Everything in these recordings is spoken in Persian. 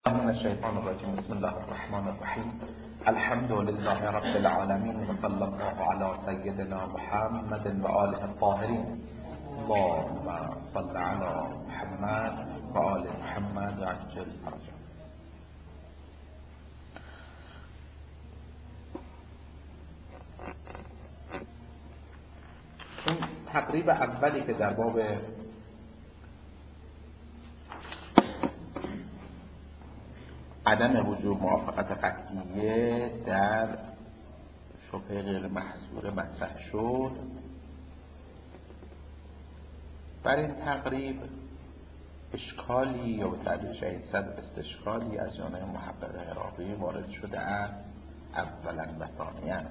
من الشیطان الرجیم. بسم الله الرحمن الرحیم. الحمد لله رب العالمین و صلی الله علی سیدنا محمد و آله الطاهرین. اللهم صل علی محمد و آل محمد و عجل فرجهم. این تقریب اولی که در باب عدم وجود موافقت قطعیه در شبهه غیر محصوره مطرح شد. بر این تقریب اشکالی یا به تعبیر شهید صدر استشکالی از جانب محقق عراقی وارد شده است. اولا و ثانیا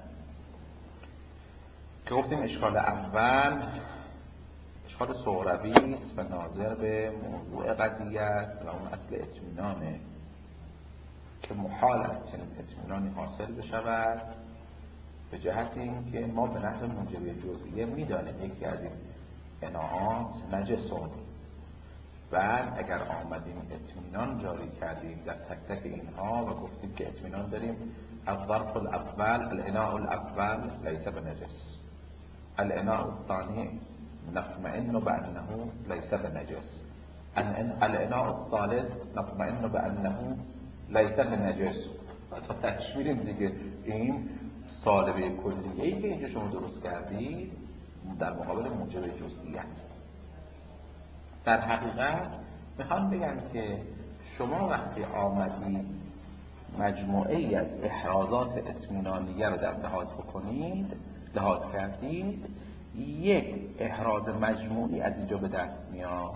که گفتیم اشکال اول اشکال صغروی است و ناظر به موضوع قضیه است و اون اصل اطمینانه که محال است چنین اطمینانی حاصل بشود به جهت اینکه ما به نحو موجبه جزئیه میدانیم یکی از این اناعات نجسون. بعد اگر آمدیم اطمینان جاری کردیم در تک تک اینها و گفتیم که اطمینان داریم الظرف الاول الاناء الاول لیس بنجس، الاناء الثانی نطمئن بانه لیس بنجس، الاناء الثالث نطمئن بانه لیس بنجس. اصلا تحش میریم دیگه. این سالبه کلیه‌ای که اینجا شما درست کردید در مقابل موجب جزئی است. در حقیقت میخوام بگم که شما وقتی آمدید مجموعه ای از احرازات اطمینانیه رو در لحاظ کردید، یک احراز مجموعی از اینجا به دست میاد.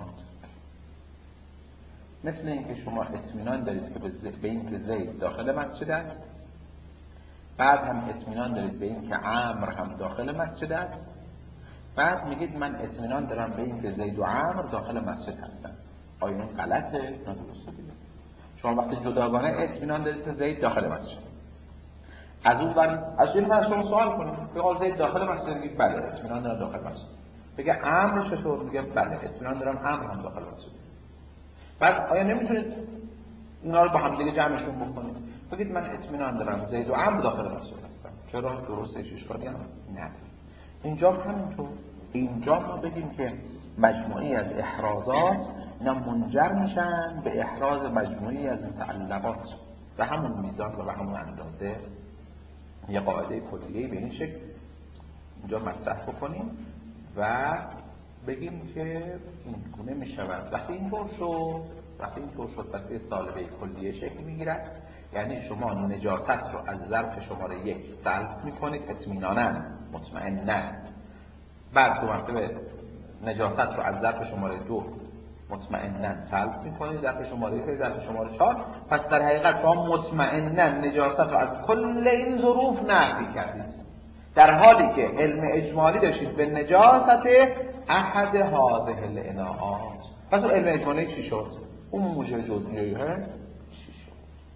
مثل اینکه شما اطمینان دارید که به این که زید داخل مسجد است، بعد هم اطمینان دارید به این که عمرو هم داخل مسجد است، بعد میگید من اطمینان دارم به این که زید و عمرو داخل مسجد هستن. آیا این غلطه؟ نه، درسته دیگه. شما وقتی جداگانه اطمینان دارید که زید داخل مسجد، از اون از این شما سوال کنید بگید زید داخل مسجد، میگید بله اطمینان دارم داخل مسجد. بگه عمرو چطور؟ میگه بله اطمینان دارم عمرو هم داخل مسجد. بعد آیا نمیتونید اینا رو با هم دیگه جمعشون بکنید؟ بگید من اطمینان دارم زید و عمرو داخل مسجد هستن. چرا؟ درسته، اشکالی هم نداره. اینجا همینطور. اینجا ما بگیم که مجموعی از احرازات اینا منجر میشن به احراز مجموعی از متعلقات به همون میزان و به همون اندازه. یه قاعده کلیه‌ای به این شکل اینجا مطرح بکنیم و بگیم که این گونه میشود. وقتی اینطور شد پس یه سالبه کلیه شکل میگیرد. یعنی شما نجاست رو از ظرف شماره 1 سلب میکنید اطمینانا مطمئنا، بعد دو مرتبه نجاست رو از ظرف شماره 2 مطمئنا سلب میکنید ظرف شماره 3 ظرف شماره 4، پس در حقیقت شما مطمئنا نجاست رو از کل این ظروف نفی کردید، در حالی که علم اجمالی داشتید به نجاست احد هذه الاناءات. پس اون علم اجمالی چی شد؟ اون موجب جزئیه چی شد؟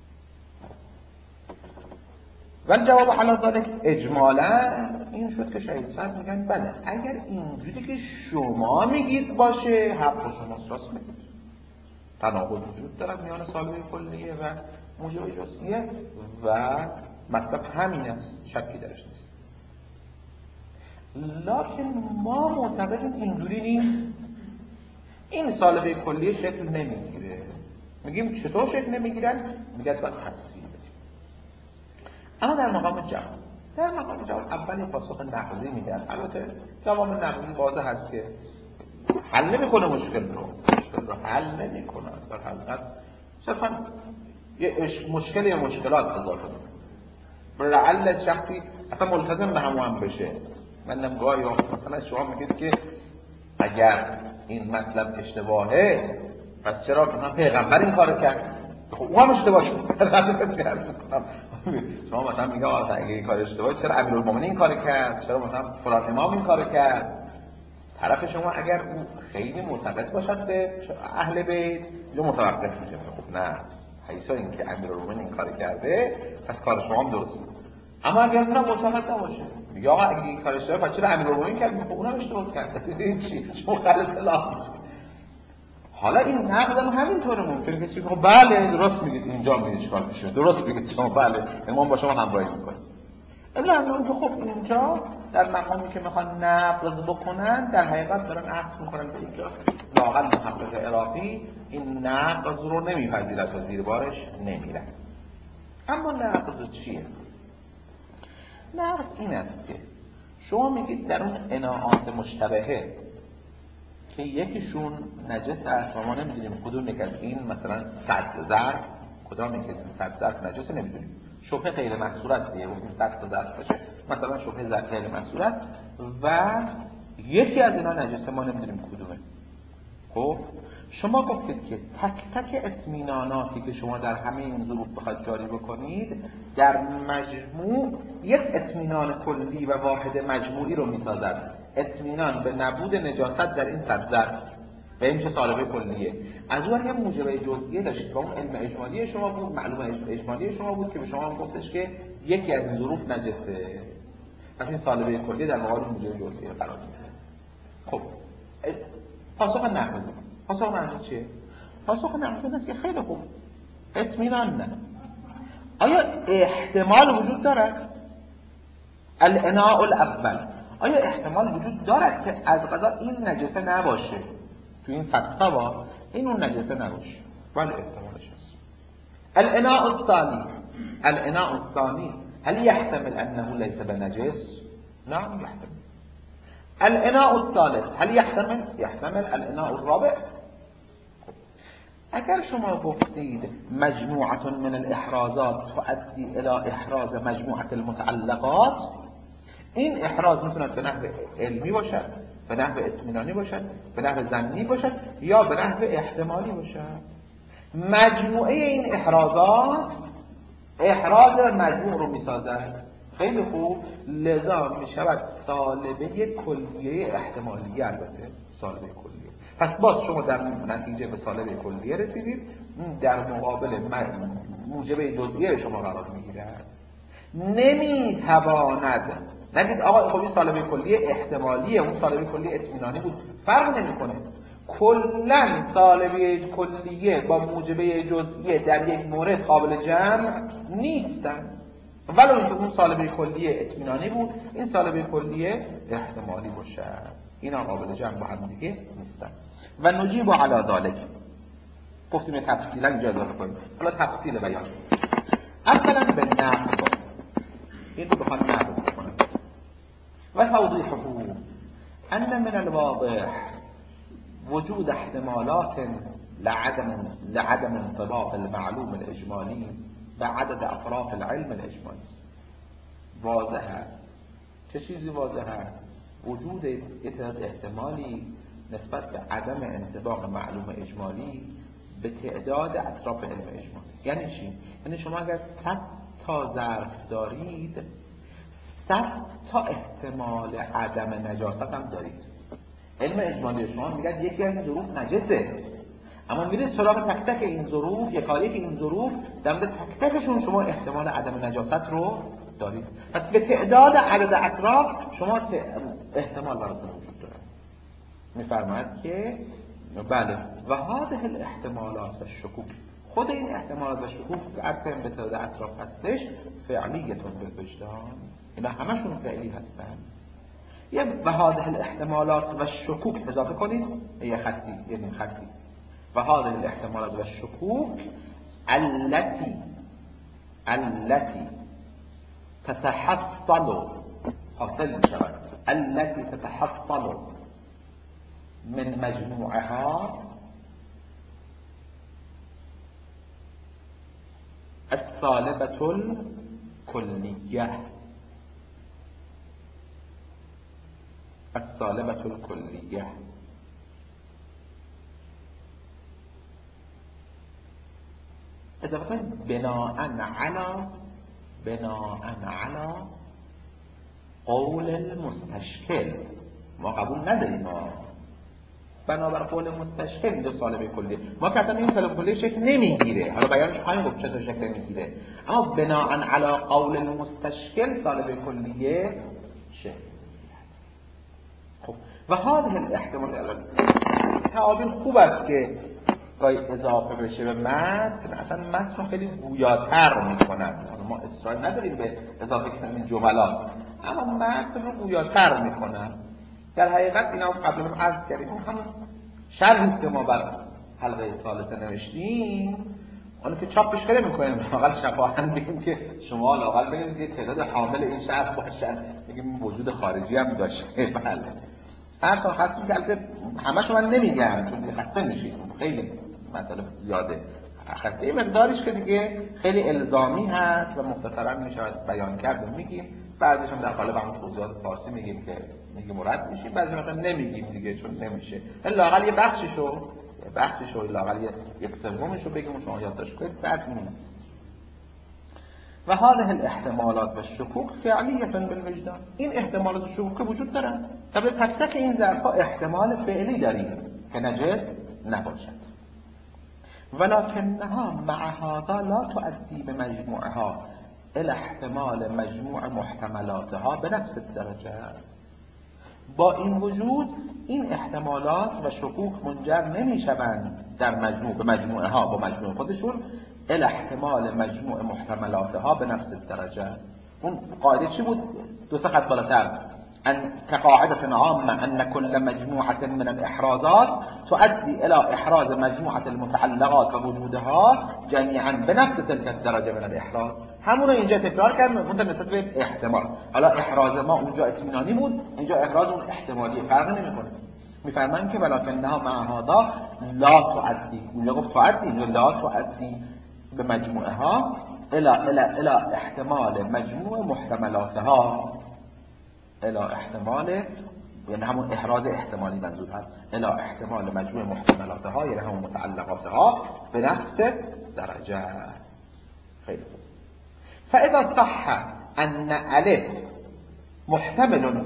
ولی جواب علی ذلک اجمالا این شد که شهید صدر میگن بله اگر اینجوری که شما میگید باشه حق با شماست، راست میگید، تناقض وجود داره میان سالبه کلیه و موجب جزئیه و مطلب همین است، شکی درش نیست. لکن ما معتقدیم اینجوری نیست. این سالبه کلیه شکل نمیگیره. میگیم چطور شکل نمیگیرن؟ میگن باید تفصیل بدیم. اما در مقام جواب اولی پاسخ نقضی میدن. البته جواب نقضی واضح هست که حل نمیکنه مشکل رو حل نمیکنه. در حقیقت صرفا یه مشکل یا مشکلات اضافه میکنه. لعل شخصی اصلا ملتزم به همون بشه. من نمگاهی مثلا شما میگید که اگر این مطلب اشتباهه پس چرا مثلا پیغمبر این کارو کرد؟ خب اون هم اشتباه شد. شما مثلا میگه اگه این کار اشتباهه چرا امیرالمومنین این کارو کرد؟ چرا مثلا فلان امام این کارو کرد؟ طرف شما اگر اون خیلی معتقد باشد به اهل بیت یا متوقف میشه. خب نه، حیث اینکه امیرالمومنین این کارو کرده پس کار شما هم درسته. اما اگر اونم معتقد نباشه میگه آقا اگه این کار اشتباهه پس چرا امیرالمومنین کرد؟ خب اونم اشتباه کرد. چی؟ شما خلص الله. حالا این نقض هم همینطوره، ممکنه که چی بگه بله درست میگید اینجا میگید چیکار میشه، درست میگید شما، بله امام با شما همراهی میکنه. الا همون که خب اینجا در مقامی که میخوان نقض بکنن در حقیقت دارن عکس میکنن که اینجا لااقل محقق عراقی این نقض رو نمیپذیرد و زیر بارش نمیرد. اما نقض چیه؟ نقض این است که شما میگید در اون اناعات مشتبهه که یکیشون نجس است، شما نمیدونیم کدوم یک از این، مثلا 100 ظرف کدام یک از این 100 ظرف نجسه نمیدونیم، شبهه غیر محصور است دیگه، گفتیم 100 تا ظرف باشه مثلا شبهه غیر محصور است و یکی از اینا نجسه، ما نمیدونیم کدومه. خب شما گفتید که تک تک اطمیناناتی که شما در همه این ظروف بخواید جاری بکنید در مجموع یک اطمینان کلی و واحد مجموعی رو میسازد، اطمینان به نبود نجاست در این 100 ظرف و این که سالبه کلیه. از اون یه موجبه جزئیه داشتید و اون علم اجمالی شما بود، معلومه اجمالی شما بود که به شما گفتش که یکی از این ظروف نجسه، پس این سالبه کلیه در مقابل موجبه جزئیه قرار میگیره. خب پاسخ نقض چیه؟ پاسخ نقض این است که خیلی خوب اطمینان نه. آیا احتمال وجود دارد؟ الاناء الاول، آیا احتمال وجود دارد که از قضا این نجسه نباشه، تو این 100 تا این اون نجسه نباشه؟ ولی احتمالش هست. الاناء الثانی هل يحتمل انه ليس بنجس؟ نعم يحتمل. الاناء الثالث هل يحتمل الاناء الرابع؟ اگر شما گفتید مجموعة من الاحرازات تؤدي الى احراز مجموعة المتعلقات، این احراز میتوند به نحو علمی باشد، به نحو اطمینانی باشد، به نحو ظنی باشد یا به نحو احتمالی باشد. مجموعه این احرازات احراز مجموع رو میسازد. خیلی خوب، لذا میشود سالبه کلیه احتمالیه، البته سالبه کلیه. پس باز شما در نتیجه به سالبه کلیه رسیدید، در مقابل موجبه جزئیه شما قرار میگیرد. نمیتواند نگید آقا خب این سالبه کلیه احتمالیه، اون سالبه کلیه اطمینانی بود، فرق نمیکنه. کلا سالبه کلیه با موجبه جزئیه در یک مورد قابل جمع نیستن، ولو اینکه اون سالبه کلیه اطمینانی بود این سالبه کلیه احتمالی باشه، اینا قابل جمع با هم دیگه نیستن. و نجیب علی ذلک، گفتیم تفصیلا اینجا اضافه کنیم. حالا تفصیل بیان. اولا به نقض، این رو بخوام نقض بکنم. و توضیحه ان من الواضح وجود احتمالات لعدم انطباق المعلوم الاجمالی به عدد اطراف العلم الاجمالی. واضح است. چه چیزی واضح است؟ وجود احتمالی نسبت به عدم انطباق معلوم اجمالی به تعداد اطراف علم اجمالی. یعنی چی؟ یعنی شما اگر 100 تا ظرف دارید 100 تا احتمال عدم نجاست هم دارید. علم اجمالی شما میگه یکی از این ظروف نجسه، اما میرید سراغ تک تک این ظروف، یکایک این ظروف، در مورد تک تکشون شما احتمال عدم نجاست رو دارید. پس به تعداد عدد اطراف شما احتمال براتون وجود داره. میفرماید که بله و هذه الاحتمالات و شکوک، خود این احتمالات و شکوک که اصلا به تعداد اطراف هستش فعلیتون بالوجدان، اینا همشون فعلی هستن. یه و هذه الاحتمالات و شکوک اضافه کنید، یه خطی، یه نیم خطی. و هذه الاحتمالات و شکوک التي تتحصل، حاصل می شود، التي تتحصل من مجموعها السالبة الكلية. السالبة الكلية اضافه بناء على قول المستشکل. ما قبول نداریم، ما بنابر قول مستشکل اینجا سالبه کلیه، ما که اصلا این سالبه کلیه شکل نمیگیره. حالا بیانش خواهیم گفت چطور شکل نمیگیره، اما بناء علی قول المستشکل سالبه کلیه شکل. خب و هذه الاحتمال تعابیر خوب است که گاهی اضافه بشه به متن، اصلا متن رو خیلی گویاتر میکنن. ما اصرار نداریم به اضافه کردن این جملات، اما متن رو گویاتر میکنن. در حقیقت اینا قبل من عرض کردیم، اون همون شرحی است که ما بر حلقه ثالثه نوشتیم، اون که چاپش خیلی میکنیم، لااقل شفاهن بگیم که شما لااقل بگیم یه تعداد حامل این شرح باشن، بگیم وجود خارجی هم داشته. بله هر سال خطی که البته همه‌شو من نمیگم چون خسته میشید، خیلی مسئله زیاده، خطی مقداریش که دیگه خیلی الزامی هست و مختصرا میشه بیان کرد و میگیم، بعضیش هم در قالب همون توضیحات فارسی میگیم که میگیم مرد میشیم، بعضی مثلا نمیگیم دیگه چون نمیشه، لااقل یه بخششو لااقل یک سومشو بگیم و شما یادداشت کنید، بد نیست. و هذه الاحتمالات و شکوک فعلیه بالوجدان، این احتمالات و شکوک وجود دارن. طبعا تک تک این ظرف‌ها احتمال فعلی داریم که نجس نباشد، ولكنها مع هذا لا تؤدي بمجموعها الى احتمال مجموع محتملاتها به نفس الدرجه. با این وجود این احتمالات و شکوک منجر نمیشوند در مجموع به مجموعها با مجموع خودشون الى احتمال مجموع محتملاتها به نفس الدرجه. اون قاعده چی بود؟ دو سه خط بالاتر، ان كقاعده عامه ان كل مجموعه من الاحرازات تؤدي الى احراز مجموعه المتعلقات ووجودها جميعا بنفس تلك الدرجه من الاحراز. همون اینجا تکرار کردم اون نسبت به احتمال. حالا احراز ما اونجا اطمینانی بود، اینجا احراز اون احتمالی، فرق نمیکنه. میفرمان که ولکنها مع هذا لا تؤدي، اونجا گفت تؤدي، لا تؤدي به مجموعها الى احتمال مجموع محتملاتها، الى احتمال، یعنی همون احراز احتمالی منظور هست، الى احتمال مجموع محتملاتها یعنی همون متعلقاتها به نفس درجه. خیلی خوب. فاذا صح ان الف محتمل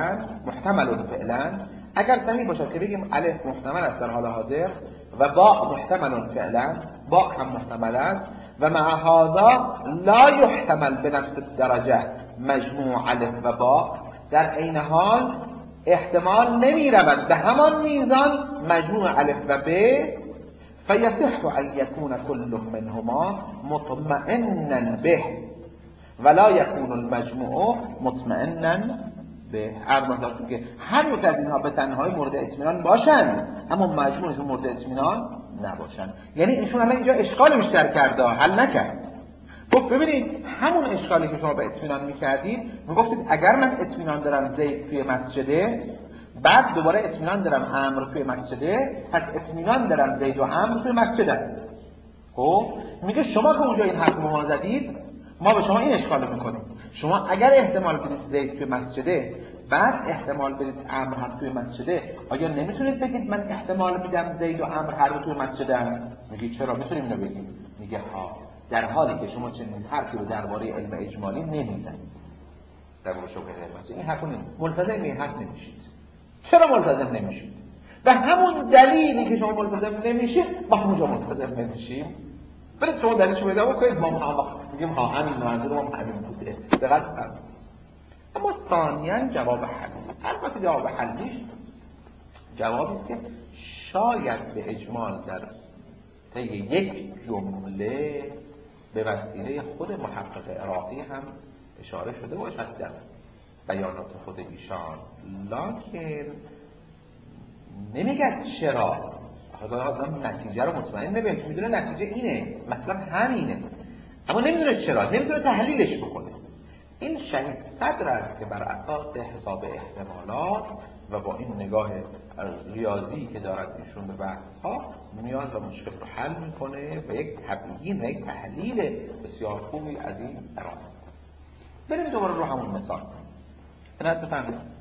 فعلا، اگر صحیح باشد که بگیم الف محتمل است در حال حاضر و با محتمل فعلا، با هم محتمل است، و مع هذا لا يحتمل بنفس الدرجه مجموع الف و با، در عین حال احتمال نمی رود به همان میزان مجموع الف و ب، فیصح ان یکون کل منهما مطمئنا به ولا یکون المجموع مطمئنا به. مثلا که هر یک از اینها به تنهایی مورد اطمینان باشند اما مجموعشون مورد اطمینان نباشند. یعنی ایشون الان اینجا اشکال بیشتر کرده، حل نکرد. خب ببینید همون اشکالی که شما به اطمینان میکردید، میگفتید اگر من اطمینان دارم زید توی مسجده، بعد دوباره اطمینان دارم عمرو توی مسجده، پس اطمینان دارم زید و عمرو توی مسجده. خب میگه شما که اونجا این حرف ما زدید، ما به شما این اشکال میکنیم. شما اگر احتمال بدید زید توی مسجده، بعد احتمال بدید عمرو هم توی مسجده، آیا نمیتونید بگید من احتمال میدم زید و عمرو هر دو توی مسجده هم؟ میگه چرا میتونیم اینو بگیم؟ میگه ها، در حالی که شما چنین حرفی رو درباره علم اجمالی نمیزنید، درباره شبهه غیر مسجد این حرفو ملتزم به این حرف نمیشید. چرا ملتزم نمیشید؟ و همون دلیلی که شما ملتزم نمیشید ما همونجا ملتزم نمیشیم. برید شما دلیلشو پیدا بکنید، ما میگیم ها همین منظور ما همین بوده. دقت کنید. اما ثانیاً جواب حلی، البته جواب حلیش جوابی است که شاید به اجمال در طی یک جمله به وسیله خود محقق عراقی هم اشاره شده باشد در بیانات خود ایشان، لکن نمیگه چرا. آدم نتیجه رو مطمئن نمیشه، میدونه نتیجه اینه، مطلب همینه، اما نمیدونه چرا، نمیتونه تحلیلش بکنه. این شهید صدر است که بر اساس حساب احتمالات و با این نگاه ریاضی که دارد ایشون به بحث ها میاد و مشکل رو حل میکنه و یک تبیین و یک تحلیل بسیار خوبی از این ارائه. بریم دوباره رو همون مثال. بفهمید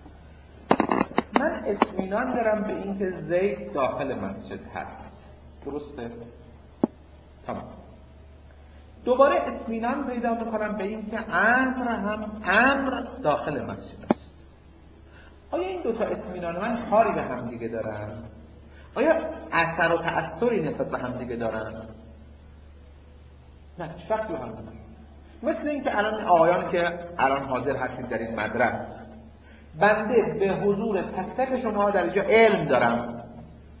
من اطمینان دارم به این که زید داخل مسجد هست، درسته؟ تمام. دوباره اطمینان پیدا میکنم به این که عمرو داخل مسجد است. آیا این دوتا اطمینان من کاری به هم دیگه دارن؟ آیا اثر و تأثری نسبت به هم دیگه دارن؟ نه، شرطی هم ندارن. مثل این که الان آقایان که الان حاضر هستید در این مدرسه، بنده به حضور تک تک شما در اینجا علم دارم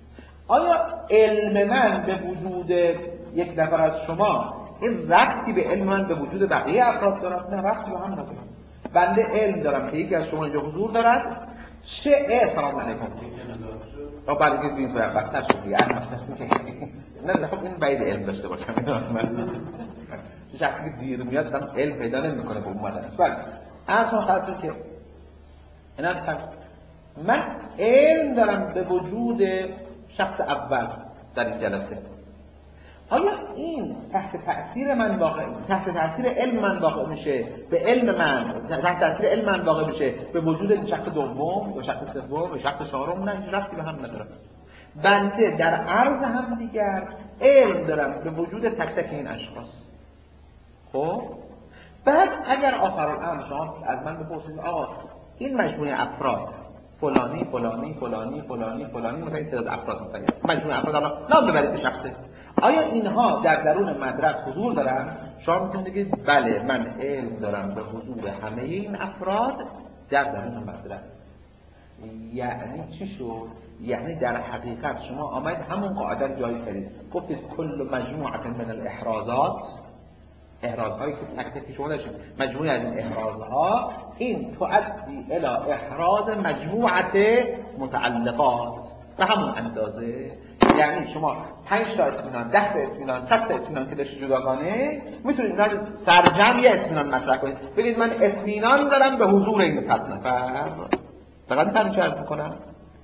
آیا علم من به وجود یک نفر از شما این ربطی به علم من به وجود بقیه افراد دارد؟ نه، ربطی به هم ندارد. بنده علم دارم که یکی از شما اینجا حضور دارد، سلام علیکم. بله که ببینید بدتر شد دیگه. نه خب این بعید علم داشته باشم. من شخصی که دیر میاد دارم علم پیدا نمیکنه به اومدن است. بله اصلا خاطر که اینا من علم دارم به وجود شخص اول در این جلسه. آیا این تحت تأثیر من واقع، تحت تأثیر علم من واقع میشه به علم من، تحت تأثیر علم من واقع میشه به وجود شخص دوم یا شخص سوم یا شخص چهارم؟ نه، هیچ ربطی به هم نداره. بنده در عرض هم دیگر علم دارم به وجود تک تک این اشخاص. خب بعد اگر آخر الامر شما از من بپرسید آقا این مجموعه افراد فلانی فلانی فلانی فلانی فلانی، مثلا این تعداد افراد، مثلا مجموعه افراد الان نام ببرید به شخصه، آیا اینها در درون مدرسه حضور دارن؟ شما میتونید بگید بله من علم دارم به حضور همه این افراد در درون مدرسه. یعنی چی شد؟ یعنی در حقیقت شما آمد همون قاعده جایی کردید، گفتید کل مجموعه من الاحرازات، احرازهایی که تک تک شما داشتید، مجموعه از این احرازها این تؤدی الى احراز مجموعه متعلقات به همون اندازه. یعنی شما 5 تا اطمینان، 10 تا اطمینان، 100 تا اطمینان که داشتید جداگانه، میتونید اینا سرجم یه اطمینان مطرح کنید، بگید من اطمینان دارم به حضور این 100 نفر. فقط همین چه عرض میکنم.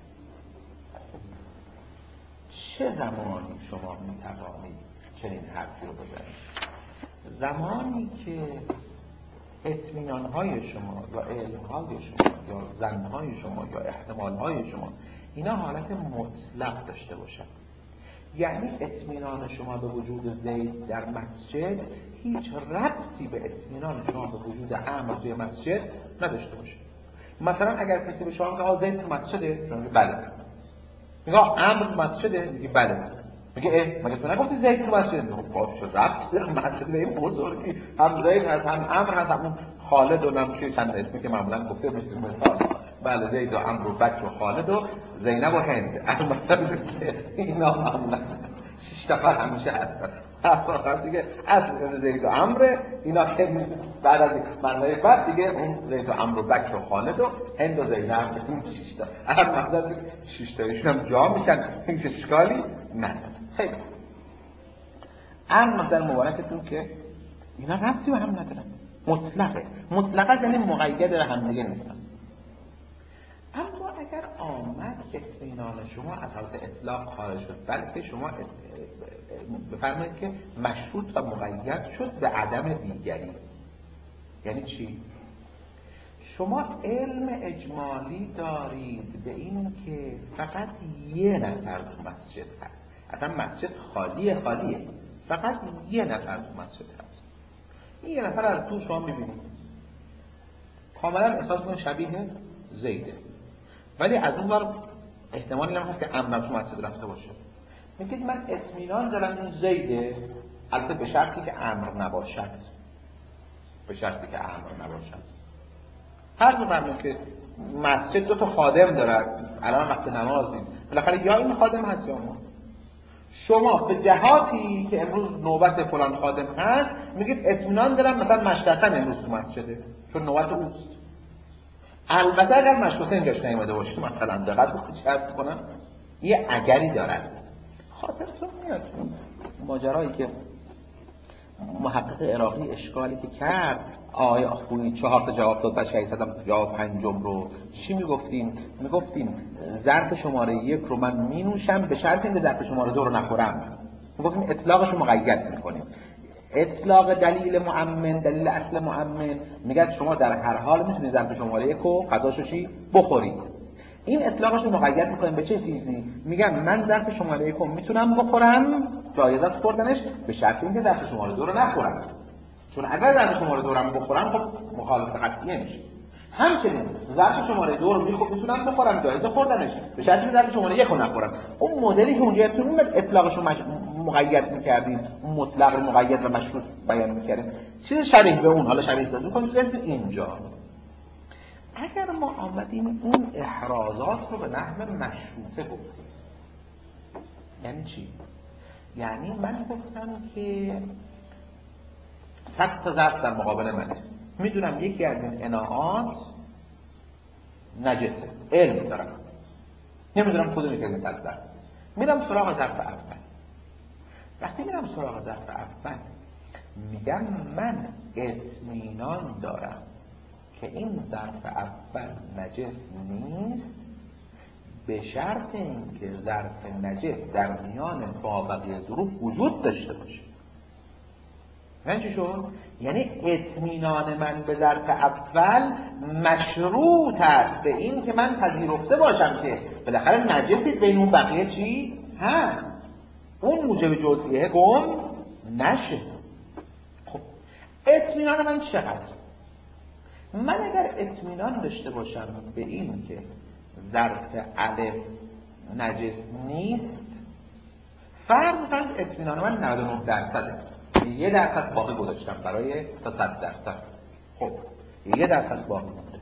چه زمانی شما میتوانید چنین حرفی رو بزنید؟ زمانی که اطمینان‌های شما یا علم‌های شما یا ظن‌های شما یا احتمال‌های شما اینا حالت مطلق داشته باشن. یعنی اطمینان شما به وجود زید در مسجد هیچ ربطی به اطمینان شما به وجود عمرو توی مسجد نداشته باشه. مثلا اگر کسی به شما بگه زید تو مسجده، شما میگه بله. میگه عمرو تو مسجده، میگه بله. میگه مگه تو نگفتی زید تو مسجد؟ باشه ربط داره مسجد به این بزرگی، هم زید هست هم عمرو هست، همون خالد و نمیشه چند اسمی که معمولا گفته میشه مثال. بله زید و عمرو و بکر و خالد و زینب و هند، مثلا اینا معمولا 6 نفر همیشه هستن. اصلا دیگه اصل زید و عمرو اینا که بعد از معنای بعد دیگه اون زید و عمرو و بکر و خالد و هند و زینب 6 تا. اصلا مثلا 6 تایشون هم جا میشن، هیچ اشکالی نداره. خیلی مثلا مبارکتون که اینا ربطی به هم ندارن، مطلقه یعنی مقید به هم دیگه نیستن. اما اگر آمد اطمینان شما از حالت اطلاق خارج شد، بلکه شما بفرمایید که مشروط و مقید شد به عدم دیگری. یعنی چی؟ شما علم اجمالی دارید به این که فقط یه نفر تو مسجد هست، اصلا مسجد خالیه، فقط یه نفر تو مسجد هست. این یه نفر از تو شما میبینید کاملا احساس کنید شبیه زیده، ولی از اون ور احتمالی هم هست که عمرو تو مسجد رفته باشه. میگید من اطمینان دارم این زیده، البته به شرطی که عمرو نباشد. فرض فرمایید که مسجد 2 تا خادم دارد، الان وقت نماز نیست، بالاخره یا این خادم هست یا اون. شما به جهاتی که امروز نوبت فلان خادم هست میگید اطمینان دارم مثلا مشتاقن امروز تو مسجده چون نوبت اوست. البته اگر مشکوسه اینجاش نیومده باشه مثلا دقت بکنید چه حرف کنم، یه اگری دارد. خاطرتون میاد ماجرایی که محقق عراقی اشکالی که کرد، آقای آخویی 4 تا جواب داد، بعد شهید زدم جواب 5 رو چی میگفتیم ظرف شماره 1 رو من مینوشم به شرط اینکه ظرف شماره 2 رو نخورم. میگفتیم اطلاقش رو مقید میکنیم. اطلاق دلیل مؤمن، دلیل اصل مؤمن میگه شما در هر حال میتونید ظرف شماره 1 رو غذاشو چی بخورید. این اطلاقش رو مقید میکنیم به چه چیزی؟ میگم من ظرف شماره 1 رو میتونم بخورم، جایز است خوردنش، به شرط اینکه ظرف شماره 2 رو نخورم. چون اگر ظرف شماره 2 رو بخورم خب مخالفت قطعی میشه. همچنین ظرف شماره 2 رو میتونم بخورم، جایز خوردنش، به شرطی که ظرف شماره 1 رو نخورم. اون مدلی که اونجا تو اون اطلاقش رو مقید میکردیم، اون مطلق رو مقید و مشروط بیان میکردیم، چیز شبیه به اون. حالا شبیه سازی کنیم اینجا اگر ما آمدیم اون احرازات رو به نحو مشروطه گفتیم، یعنی چی؟ یعنی من گفتم که 100 تا ظرف در مقابل منه، میدونم یکی از این اناعات نجسه، علم دارم، نمیدونم کدومی که از این 100 ظرف. میرم سراغ ظرف اول. وقتی میرم سراغ ظرف اول میگم من اطمینان دارم که این ظرف اول نجس نیست، به شرط اینکه ظرف نجس در میان با بقیه ظروف وجود داشته باشه. یعنی چی شد؟ یعنی اطمینان من به ظرف اول مشروط است به این که من پذیرفته باشم که بالاخره نجسی بین اون بقیه چی هست، اون موجب جزئیه گم نشه. خب اطمینان من چقدر؟ من اگر اطمینان داشته باشم به این که ظرف الف نجس نیست، فرض می‌کنم اطمینان من 99%، 1% باقی گذاشتم برای تا 100%. خب 1% باقی مونده،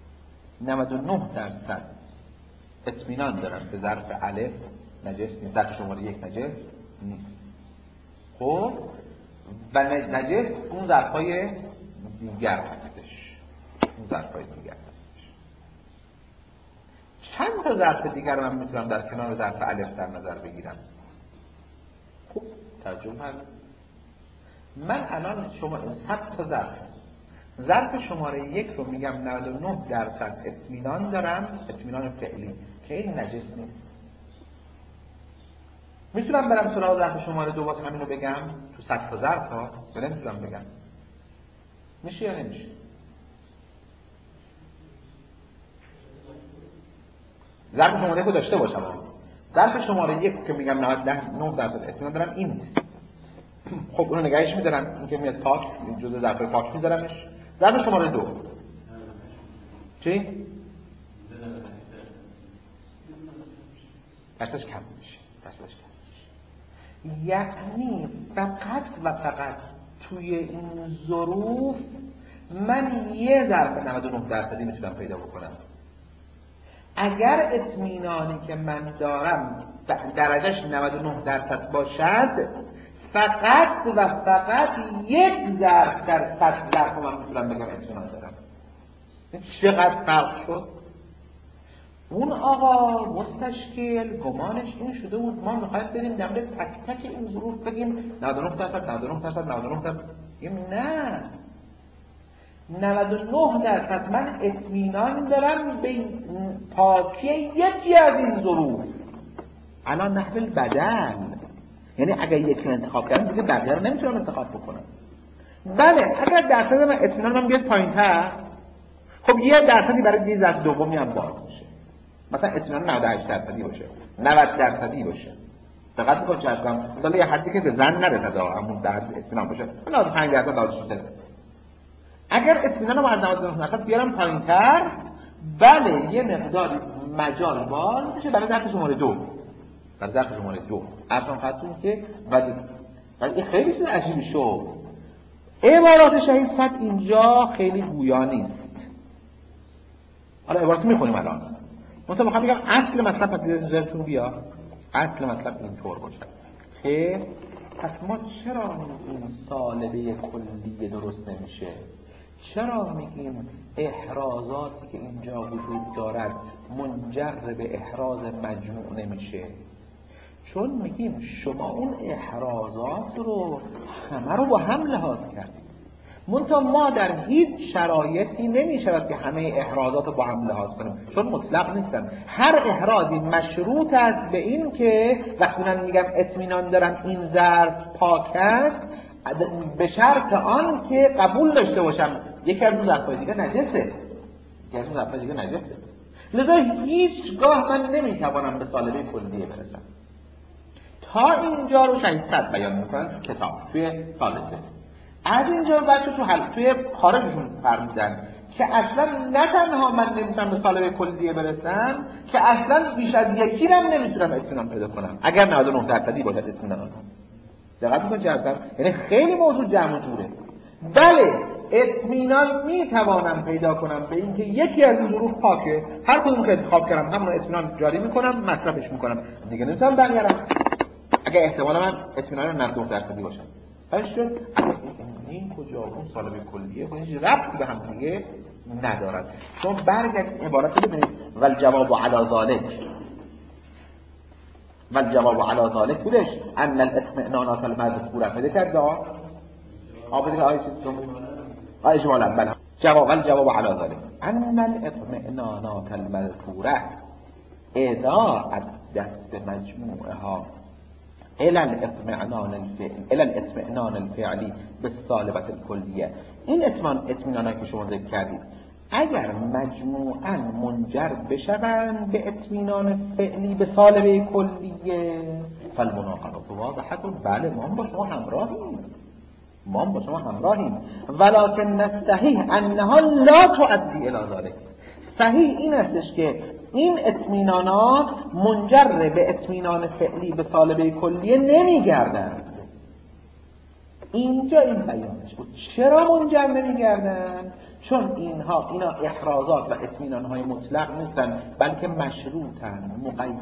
99% اطمینان دارم به ظرف الف نجس نیست، ظرف شماره 1 نجس نیست. خب و نجس اون ظرف‌های دیگر هستش، اون ظرف‌های دیگر هستش. چند تا ظرف دیگر من میتونم در کنار ظرف الف در نظر بگیرم؟ خب ترجمه من الان شما 100 تا ظرف شماره 1 رو میگم 99% اطمینان دارم، اطمینان فعلی که این نجس نیست. میتونم برم سراغ ظرف شماره 2 واسه همین رو بگم تو 100 تا ظرف ها؟ یا نمیتونم بگم؟ میشه یا نمیشه؟ ظرف شماره 1 رو داشته باشم، ظرف شماره 1 که میگم 99% اطمینان دارم این نیست. خب اونو نگهش میدارم، این که میاد پاک، جزء ظرف پاک میذارمش. ظرف شماره 2 چی؟ درستش کم میشه. یعنی فقط و فقط توی این ظروف من یه ظرف 99% میتونم پیدا بکنم. اگر اطمینانی که من دارم درجهش 99% باشد، فقط و فقط یک ظرف در 100 ظرف من میتونم بگم اطمینان دارم. چقدر فرق شد؟ اون آقا مستشکل گمانش این شده بود ما میخوایم بریم در مورد تک تک این ظروف بگیم 99%. نه، 99% من اطمینان دارم به پاکی یکی از این ظروف. الان نحو البدل، یعنی اگر یکی انتخاب کردم دیگه بقیه رو نمیتونم انتخاب بکنم. بله اگر درصد من اطمینان من بیاد پایین‌تر، خب 1% برای یه ظرف دومی هم باز میشه. مثلا اطمینان 98% باشه، 90% باشه. فقط میگم چه کنم مثلا یه حدی که به زن نرسد، همون در اطمینان باشه 95% 96%. اگر اطمینانم از 99% بیارم پایین‌تر، بله یه مقداری مجال باز میشه برای ظرف شماره 2. برای ظرف شماره 2 اصلا خاطرون که ولی خیلی چیز عجیبی شد. عبارات شهید صد اینجا خیلی گویا نیست. حالا عبارات میخونیم الان. مثلا میخوام بگم اصل مطلب پس نظرتون بیا. اصل مطلب اینطور باشه. خیر پس ما چرا میگیم سالبه کلیه درست نمیشه؟ چرا میگیم احرازاتی که اینجا وجود دارد منجر به احراز مجموع نمیشه؟ چون میگیم شما اون احرازات رو همه رو با هم لحاظ کردید، منتها ما در هیچ شرایطی نمیشود که همه احرازات رو با هم لحاظ کنیم، چون مطلق نیستن. هر احرازی مشروط است به این که وقتی من میگم اطمینان دارم این ظرف پاک است، به شرط آن که قبول داشته باشم یکی از اون ظرفای دیگه نجسه، لذا هیچگاه من نمیتوانم به سالبه کلیه برسم. تا اینجا رو شهید صد بیان میکنن تو کتاب توی ثالثه. از اینجا بچه توی خارجشون فرمودن که اصلا نه تنها من نمیتونم به سالبه کلیه برسم، که اصلا بیش از یکی رم نمیتونم اطمینان پیدا کنم اگر 99% باشد اطمینان. دقت میکنید چه هستم؟ یعنی خیلی موضوع جمع و جوره. بله اطمینان میتوانم پیدا کنم به اینکه یکی از این ظروف پاکه، هر کدوم که انتخاب کردم همون اطمینان جاری میکنم، مصرفش میکنم، دیگه نمیتونم برگردم. اگه احتمال من اطمینان 99% باشه پس شد این کجا اون سالبه کلیه با هیچ ربطی به هم دیگه ندارد. شما برگردید عبارت رو ببینید والجواب علی ذلک، والجواب علی ذلک بودش ان الاطمئنانات المذکوره بده کرد بده آیه چیز اجمالا بله والجواب علی ذلک ان الاطمئنانات المذکوره اذا عدت بمجموعها الى الاطمئنان الفعلی بالسالبه الکلیه. این اطمیناناتی که شما ذکر کردید اگر مجموعاً منجر بشوند به اطمینان فعلی به سالبه کلیه فالمناقضه واضحه. بله ما با شما همراهیم ولکن نستحیح انها لا تؤدی الى ذلك. صحیح این استش که این اطمینانات منجر به اطمینان فعلی به سالبه کلیه نمیگردند. اینجا این بیانش بود. چرا منجر نمیگردند؟ چون اینا احرازات و اطمینانهای مطلق نیستن بلکه مشروطن،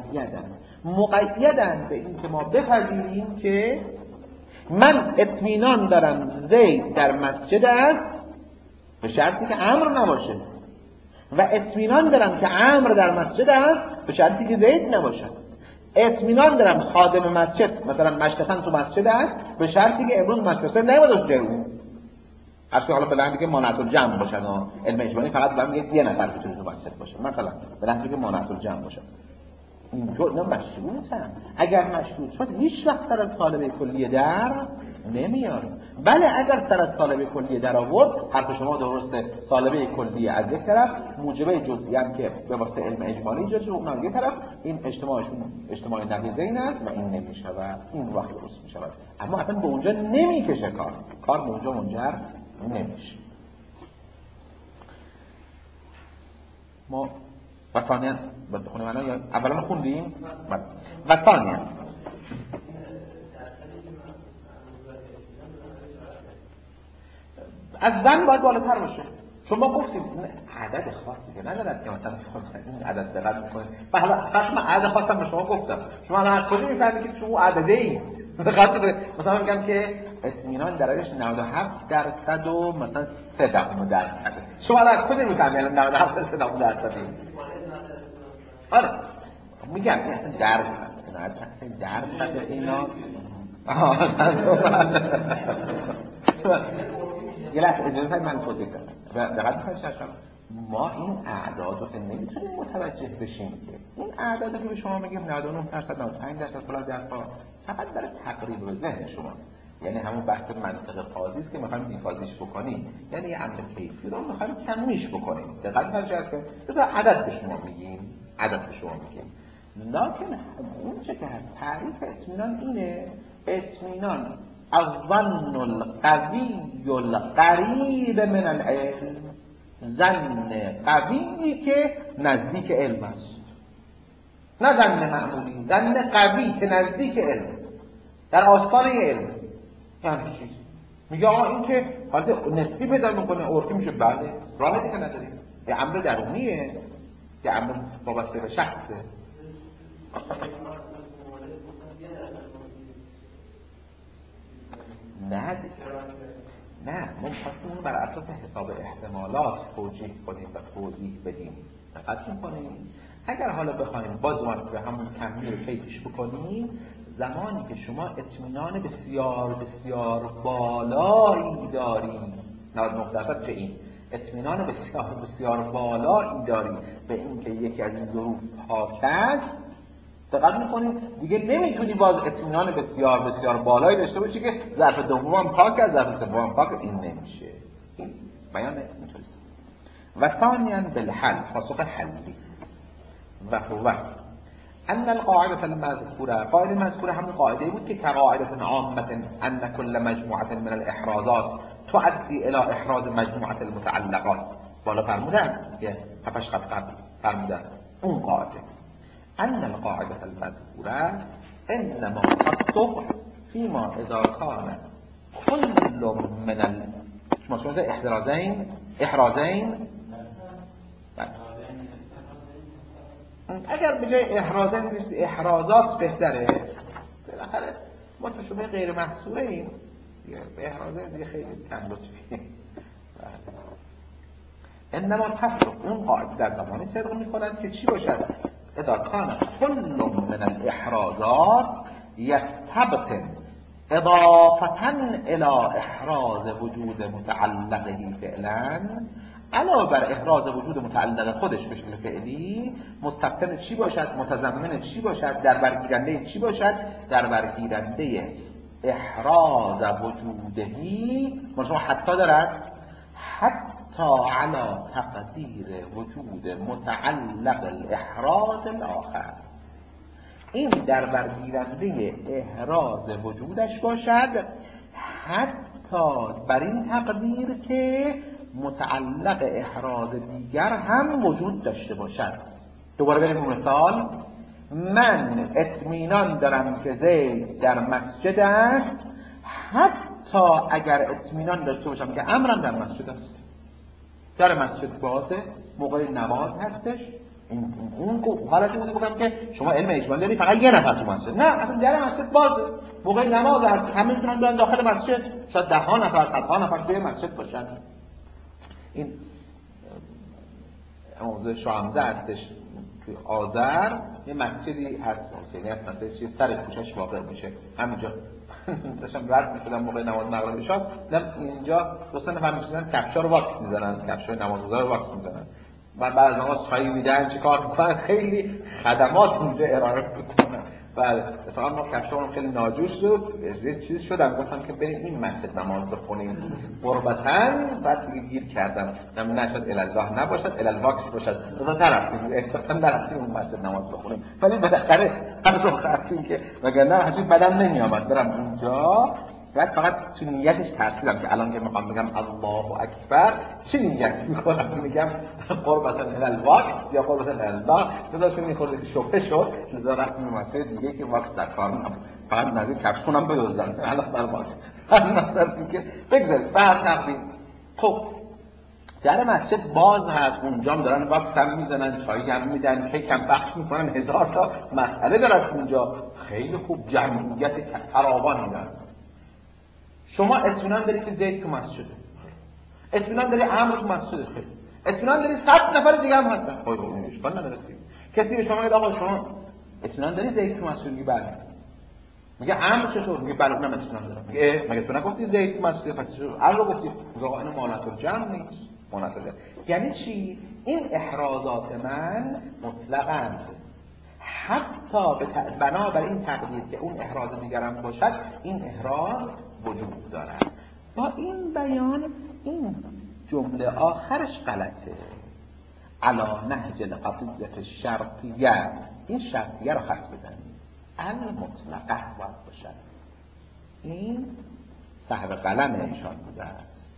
مقیدن به این که ما بپذیریم که من اطمینان دارم زید در مسجد است به شرطی که امر نباشه و اطمینان دارم که عمرو در مسجد است به شرطی که زید نباشه. اطمینان دارم خادم مسجد مثلا مشکتن تو مسجد است به شرطی که امروز مشکتن نباشه جای اون. اصلا حالا بلند که مانعت الجمع باشن و علم اجمالی فقط بلند میگه یه نفر میتونه تو مسجد باشه مثلا بلند که مانعت الجمع باشه. اینجور اینا مشروطن. اگر مشروط شد هیچ وقت سر از سالبه کلیه در نمیاد. بله اگر سر از سالبه کلیه در آورد حرف شما درسته. سالبه کلیه از یک طرف موجبه جزئی هم که به واسطه علم اجمالی ایجاد شده اون یک طرف این اجتماع نقیضین است و این نمیشود. این وقت درست میشود اما اصلا به اونجا نمیکشه کار به اونجا منجر نمیشه. ما و ثانیا بخونیم الان یا اولا خوندیم و ثانیا از زن باید بالاتر باشه. شما گفتیم عدد خاصی که ندارد که مثلا این عدد دقت میکنه و حالا من عدد خاصم به شما گفتم شما الان از کجا میفهمید که شما عدده ای مثلا میگم که اطمینان درجهش 97% و مثلا 3% شما الان از کجا میفهمید 97% 3% آره میگم این اصلا درصد اینا یه لحظه اجازه بدید من توضیح بدم. دقت می‌کنید ما این اعداد رو که نمیتونیم متوجه بشیم که این اعدادی که به شما میگیم 99% 95% فلان درصد فقط برای تقریب به ذهن شماست. یعنی همون بحث منطق فازی است که می‌خوایم بیفازیش بکنیم یعنی یه امر کیفی رو می‌خوایم کمیش بکنیم. دقت می‌کنید که عدد به شما میگیم لکن اون چه که هست تعریف اطمینان اینه اطمینان الظن القوی القریب من العلم ظن قوی که نزدیک علم است نه ظن معمولی ظن قوی که نزدیک علم در آستانه علم یعنی چیز میگه این که حالت نسبی پیدا میکنه عرفی میشه بله راه دیگه نداریم یه امر درونیه یه امر وابسته به شخصه نه ما می‌خواستیم اون بر اساس حساب احتمالات توجیه کنیم و توضیح بدیم. دقت می‌کنیم اگر حالا بخوایم باز به همون کمی رو کیفش بکنیم زمانی که شما اطمینان بسیار بسیار بالایی دارید 99% چه این اطمینان بسیار بسیار بالایی دارید به اینکه یکی از این ظروف پاک است دقت می‌کنید دیگه نمیتونی باز اطمینان بسیار بسیار بالایی داشته باشی که ظرف دوم پاک از ظرف سوم پاک این نمیشه. این بیان اینطوریه. و ثانیاً بالحل پاسخ حلی و هو ان القاعده المذکوره قاعده مذکوره همون قاعده بود که كقاعده عامه ان كل مجموعه من الاحرازات تؤدي الى احراز مجموعه المتعلقات بالا فرمودن که هفتش قبل فرمودن اون قاعده ان القاعده المذکوره انما تصدق فيما اذا كان كل من شما شده احرازین اگر به جای احرازین احرازات بهتره بالاخره ما تو شبه غیر محصوره ایم به احرازه دیگه خیلی کم لطفیه. انما تصدق اون قاعده در زمانی صدق میکنند که چی باشد؟ اذا کان كل من الاحرازات یستبطن اضافة الى احراز وجود متعلقه فعلا، علاوه بر احراز وجود متعلق خودش به شکل فعلی، مستبطن چی باشد؟ متضمن چی باشد؟ در برگیرنده چی باشد؟ در برگیرنده احراز وجودهی. شما حتی دارد حتی علی تقدیر وجود متعلق الاحراز الاخر. این در برگیرنده احراز وجودش باشد، حتی بر این تقدیر که متعلق احراز دیگر هم وجود داشته باشد. دوباره بریم مثال. من اطمینان دارم که زید در مسجد است، حتی اگر اطمینان داشته باشم که امرم در مسجد است. در مسجد بازه، موقع نماز هستش. اون حالتی بوده گفتم که شما علم اجمالی داری فقط یه نفر تو مسجد. نه، اصلا در مسجد بازه، موقع نماز هست، همه میتونن برن داخل مسجد. شاید 10 نفر 100 نفر توی مسجد باشن. این موضوع شامزه هستش توی آذر، یه مسجدی هست حسینی هست، مسجدی سر کوچه‌اش واقع میشه همینجا. داشتم رد میشدم موقع نماز مغرب شب، دیدم اینجا دوستان نفر میشدن کفشا رو واکس میزنن، کفشای نمازگزار رو واکس میزنن. بعد از نماز چای میدن چیکار میکنن؟ خیلی خدمات اونجا ارائه میکنن. بله مثلا ما کفشامون خیلی ناجوش بود، یه چیز شدم گفتم که بریم این مسجد نماز بخونیم قربتن. بعد دیگه گیر کردم نشد الالله نباشد الالواکس باشد، مثلا نرفتیم اون مسجد نماز بخونیم. ولی بالاخره هر روز رفتیم که وگرنه هیچ بدم نمیامد برم اونجا. بعد فقط تو نیتش ترسیدم که الان که میخوام بگم الله اکبر چه نیت میکنم، میگم قربتن الالواکس یا قربتن الله. بذارشون میخورده شبه شد، لذا رفتیم مسجد دیگه که واکس در کار نبود، فقط نزدیک کفشونم بدزدن الان در واکس. نظر که بگذارید بر تقدیم. خب در مسجد باز هست، اونجا هم دارن واکس هم میزنن، چای هم میدن، کیک هم بخش میکنن، 1000 تا مسئله دارن اونجا. خیلی خوب جمعیت فراوان میدن. شما اطمینان داری که زید تو مسجده، اطمینان داری عمرو تو مسجده، خیلی اطمینان داری 100 نفر دیگه هم هستن. خب اون اشکال نداره. کسی به شما میگه آقا شما اطمینان داری زید تو مسجده؟ میگه بله. میگه عمرو چطور؟ میگه بله اونم اطمینان دارم. میگه مگه تو نگفتی زید تو مسجده؟ پس عمرو رو گفتی. میگه آقا اینو مانعت الجمع نیست. مانعت الجمع یعنی چی؟ این احرازات من مطلقاً حتی بنابر این تقدیر که اون احراز دیگرم باشد، این احراز وجود دارد. با این بیان این جمله آخرش غلطه. علا نهج القضیة شرطیه، این شرطیه رو خط بزنید، المطلقه باید باشد. این صاحب قلم ایشان بوده است.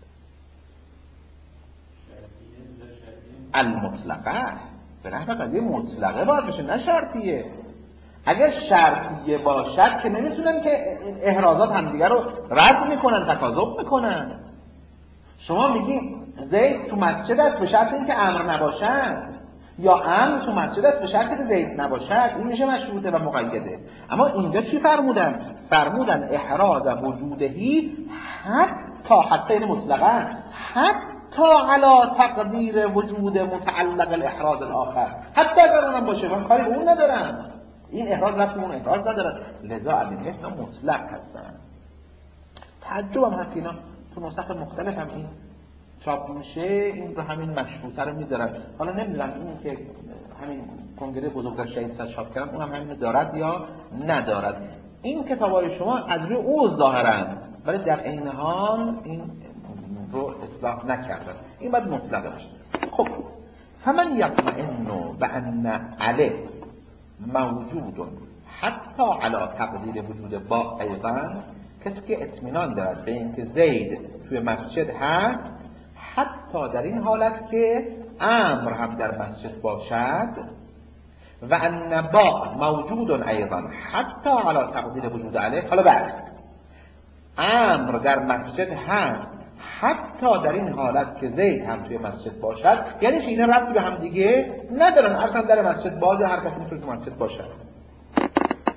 المطلقه به نحو قضیه مطلقه باید بشه، نه شرطیه. اگر شرطیه باشد که نمیتونن که احرازات همدیگه رو رد میکنن، تکاذب میکنن. شما میگی زید تو مسجد است به شرط اینکه امر نباشد، یا امر تو مسجد است به شرط که زید نباشد، این میشه مشروطه و مقیده. اما اینجا چی فرمودن؟ فرمودن احراز وجودهی حتی این مطلقا حتی علی تقدیر وجود متعلق الاحراز الاخر، حتی اگر اونم باشه من کاری اون ندارم، این احراز رفت اون احراز ندارد، لذا از این اسم مطلق هستن. تعجب هم هست که اینا تو نسخ مختلف هم این چاپ میشه، این رو همین مشروطه رو میذارن. حالا نمیدونم این که همین کنگره بزرگدار شهید صد چاپ کردن اون هم همین دارد یا ندارد. این کتابای شما از روی او ظاهرن ولی در عین حال این رو اصلاح نکردن. این باید مطلق باشه. خب فمن یطمئن بان علی موجود حتی علی تقدیر وجود با ایضا، کسی که اطمینان دارد به اینکه زید توی مسجد هست حتی در این حالت که امر هم در مسجد باشد، و ان با موجود ایضا حتی علی تقدیر وجود علیه. حالا برعکس، امر در مسجد هست حتی در این حالت که زید هم توی مسجد باشد، یعنی چه؟ اینا ربطی به هم دیگه ندارن، اصلا در مسجد باز، هر کسی میتونه تو مسجد باشه.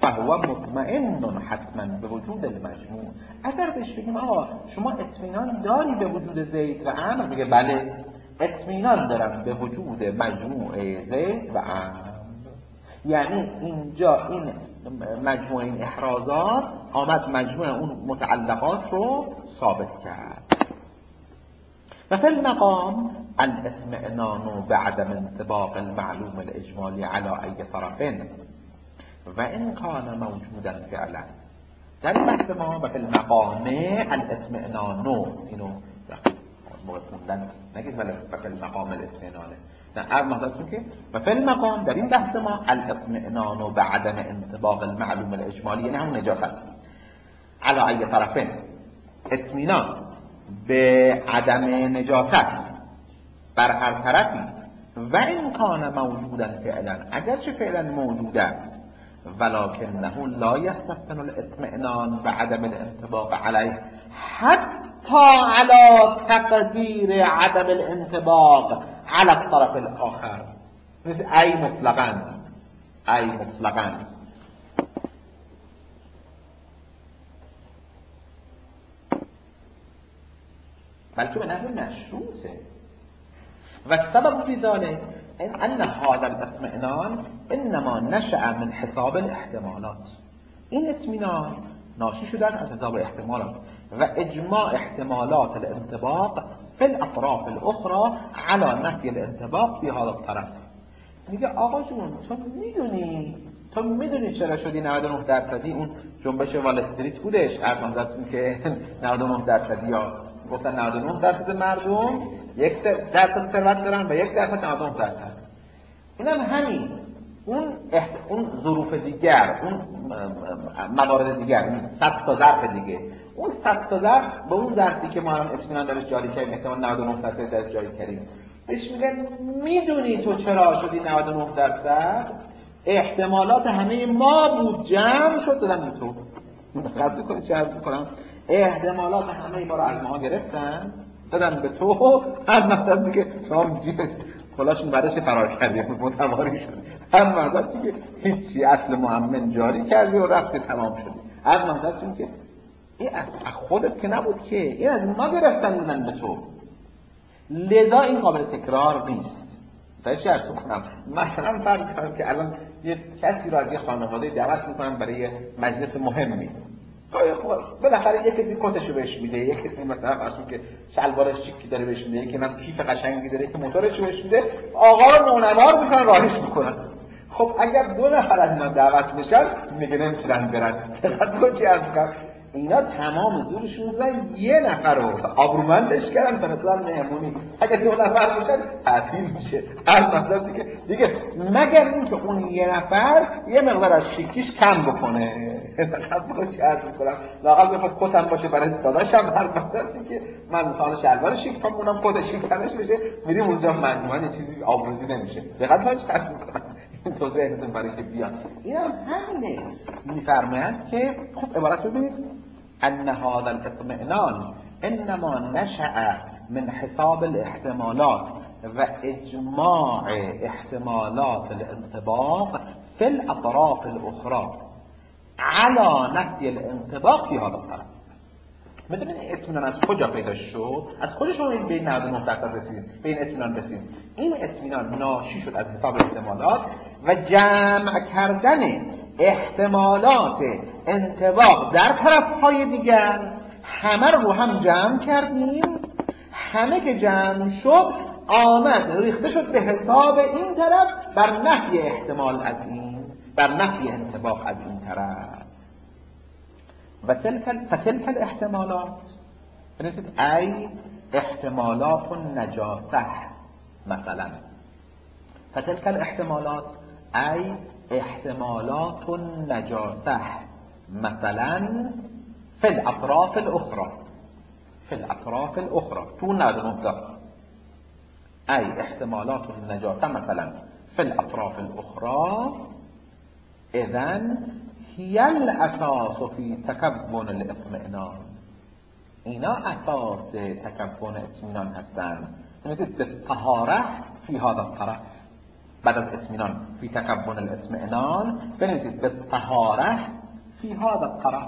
فهو مطمئن حتما به وجود المجموع. اگر بهش بگیم آقا شما اطمینان داری به وجود زید و عمرو، میگه بله اطمینان دارم به وجود مجموع زید و عمرو. یعنی اینجا این مجموع این احرازات آمد مجموع اون متعلقات رو ثابت کرد. و فی المقام الاطمئنان بعدم انطباق المعلوم الاجمالی على ای طرف و این کان موجودا فعلا. در این بحث ما و فی المقام الاطمئنان، اینو موقع خوندن نگید ولی و فی المقام الاطمئنانه، نه ارمازتون که و فی المقام در این بحث ما الاطمئنان بعدم انطباق المعلوم الاجمالی، یعنی همون نجاست علی ای طرفین، اطمینان به عدم نجاست بر هر طرفی و این کان موجودا فعلا، اگرچه فعلا موجود است، ولکنه لا یستفتن الاطمئنان و عدم الانطباق علیه حتی علی تقدیر عدم الانطباق علی الطرف الاخر، مثل ای مطلقاً، ای مطلقاً. بلکه به نحو مشروطه. و سبب فی ذلك ان هذا الاطمئنان انما نشأ من حساب الاحتمالات. این اطمینان ناشی شده از حساب احتمالات و اجماع احتمالات الانطباق فی الاطراف الاخرى على نفی الانطباق فی هذا الطرف. میگه آقا جون تو میدونی چرا شدی 99% اون جنبش وال استریت بودش، ارمانزتون که 99% یا گفتن 99% مردم 1% ثروت دارن و 1% 99%. اینم همین اون ظروف دیگر، اون موارد دیگر، اون 100 تا ظرف دیگه، اون 100 تا ظرف به اون ظرفی که ما الان اطمینان درش جاری کردیم، احتمال 99% درش جاری کردیم، بهش میگن میدونی تو چرا شدی 99%؟ احتمالات همه ما بود جمع شد دادن به تو. دقت کنید چه عرض میکنم، احتمالات همه ما رو از ما گرفتن دادن به تو، هر مثلا دیگه شما کلاشون بعدش فرار کردی متواری شدی، هر مثلا دیگه هیچی اصل مؤمن جاری کردی و رفتی تمام شدی. هر مثلا که این از خودت که نبود که، این از ما گرفتن دادن به تو، لذا این قابل تکرار نیست. تا چی عرض کنم، مثلا فرض کنم که الان یه کسی را از یه خانواده دعوت میکنن برای مجلس مهمی، بالاخره یک کسی کتشو بهش میده، یک کسی مثلا اصلا که شلوار شیکی داره بهش میده، که من کیف قشنگی داره که موتورشو بهش میده، آقا رو نونوار میکنن راهش میکنن. خب اگر 2 نفر از اینا دعوت بشن میگه نمیتونن برن. دقت چی عرض کنم، اینا تمام زورشون زدن یه نفر رو آبرومندش کردن به مثلا مهمونی، اگه 2 نفر باشن تعطیل میشه. مثلا دیگه مگر اینکه اون یه نفر یه مقدار از شیکیش کم بکنه. خب چه عرض می‌کنم، لااقل بخواد کتم باشه برای داداشم، هر مثلا که من میخوام شلوار شیک کنم اونم کت شیک کنش بشه، میریم اونجا مجموعاً یه چیزی آبروزی نمیشه. دقت چه عرض می‌کنم، این تو ذهنتون برای که بیان. اینم همینه، میفرمایند که خوب عبارت ببینید، ان هذا الاطمئنان انما نشأ من حساب الاحتمالات و اجماع احتمالات الانطباق في الاطراف الاخرى على نفی الانطباق فی هذا الطرف. میدونید اطمینان از کجا پیدا شد؟ از کجا شما این به 99% رسید، به این اطمینان رسید؟ این اطمینان ناشی شد از حساب احتمالات و جمع کردن احتمالات انطباق در طرف‌های دیگر. همه رو هم جمع کردیم، همه که جمع شد آمد ریخته شد به حساب این طرف بر نفی احتمال از این، بر نفی انطباق از این طرف. و فتلك الاحتمالات بنویسید ای احتمالات النجاسه مثلا، فتلك الاحتمالات ای احتمالات النجاسه مثلا فی الاطراف الاخرى، فی الاطراف الاخرى تو 99 ای احتمالات النجاسه مثلا فی الاطراف الاخرى اذن هی الاساس فی تکون الاطمئنان. اینا اساس تکون اطمینان هستند. مثل به طهاره فی هذا الطرف، بعد از اطمینان فی تکون الاطمئنان بنویسید به طهاره فی هذا الطرف.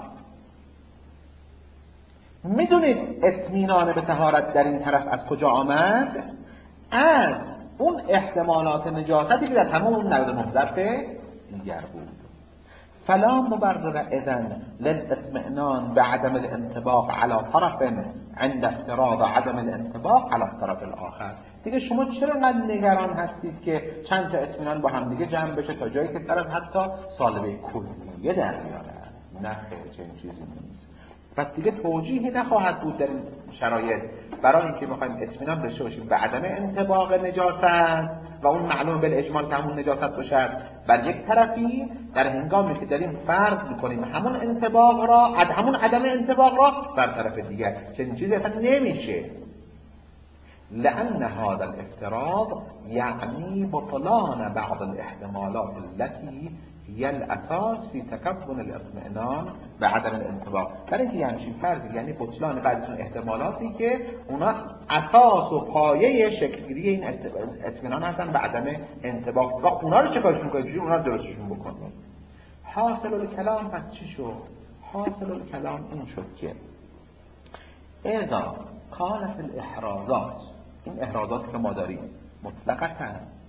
میدونید اطمینان به طهارت در این طرف از کجا آمد؟ از اون احتمالات نجاستی که در تمام اون 99 ظرف دیگر بود. فلا مبرر اذن للاطمئنان بعدم الانطباق على طرف عند افتراض عدم الانطباق على الطرف الاخر. دیگه شما چرا انقدر نگران هستید که چند تا اطمینان با هم دیگه جمع بشه تا جایی که سر از حتی سالبه کلیه در میاره؟ نه خیر، چنین چیزی نیست. پس دیگه توجیهی نخواهد بود در این شرایط برای اینکه میخوایم اطمینان داشته باشیم به عدم انطباق نجاست و اون معلوم بالاجمال که همون نجاست باشد بر یک طرفی، در هنگامی که داریم فرض میکنیم همون انطباق را، همون عدم انطباق را بر طرف دیگر. چنین چیزی اصلا نمیشه. لأن هذا الافتراض يعني بطلان بعض الاحتمالات التي هي الاساس في تكون الاطمئنان بعدم الانطباق. برای اینکه همچین فرضی یعنی بطلان بعضی از احتمالاتی که اونا اساس و پایه شکلگیری این اطمینان هستن به عدم انطباق. و اونا رو چه کارشون کنید؟ اونا رو درستشون بکنید. حاصل الکلام پس چی شد؟ حاصل الکلام این شد که اذا كانت الاحرازات، این احرازات که ما داریم مطلقاً،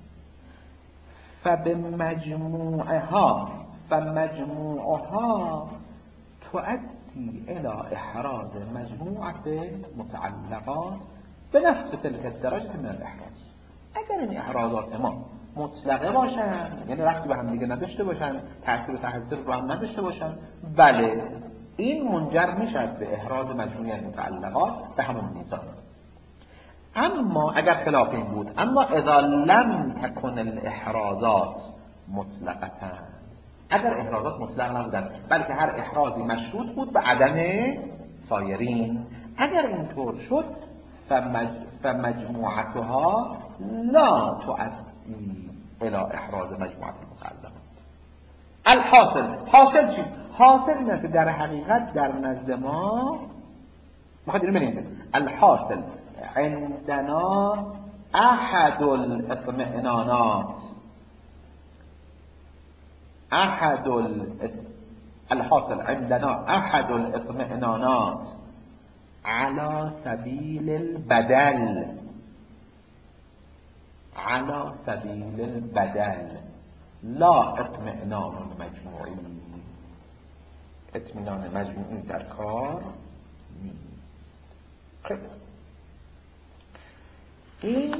فمجموعها تؤدي الى احراز مجموعه متعلقات بنفس تلك الدرجه من الاحراز. اگر این احرازات ما مطلقه باشن، یعنی ربطی به هم دیگه نداشته باشن، تأثیر و تحصیل رو هم نداشته باشن، بله این منجر میشد به احراز مجموعه متعلقات به همون میزان. اما اگر خلاف این بود، اما اذا لم تكن الاحرازات مطلقه، اگر احرازات مطلق نبودن بلکه هر احرازی مشروط بود به عدم سایرین، اگر اینطور شد فمجموعتها لا تؤدي الى احراز مجموعه متعلقات. حاصل چی؟ حاصل این است در حقیقت در نزد ما میخواد اینو بنویسیم. الحاصل عندنا احد الاطمئنانات، الحاصل عندنا احد الاطمئنانات على سبيل البدل، على سبيل البدل لا اطمئنان مجموعی. اطمینان مجموعی در کار نیست. خیلی این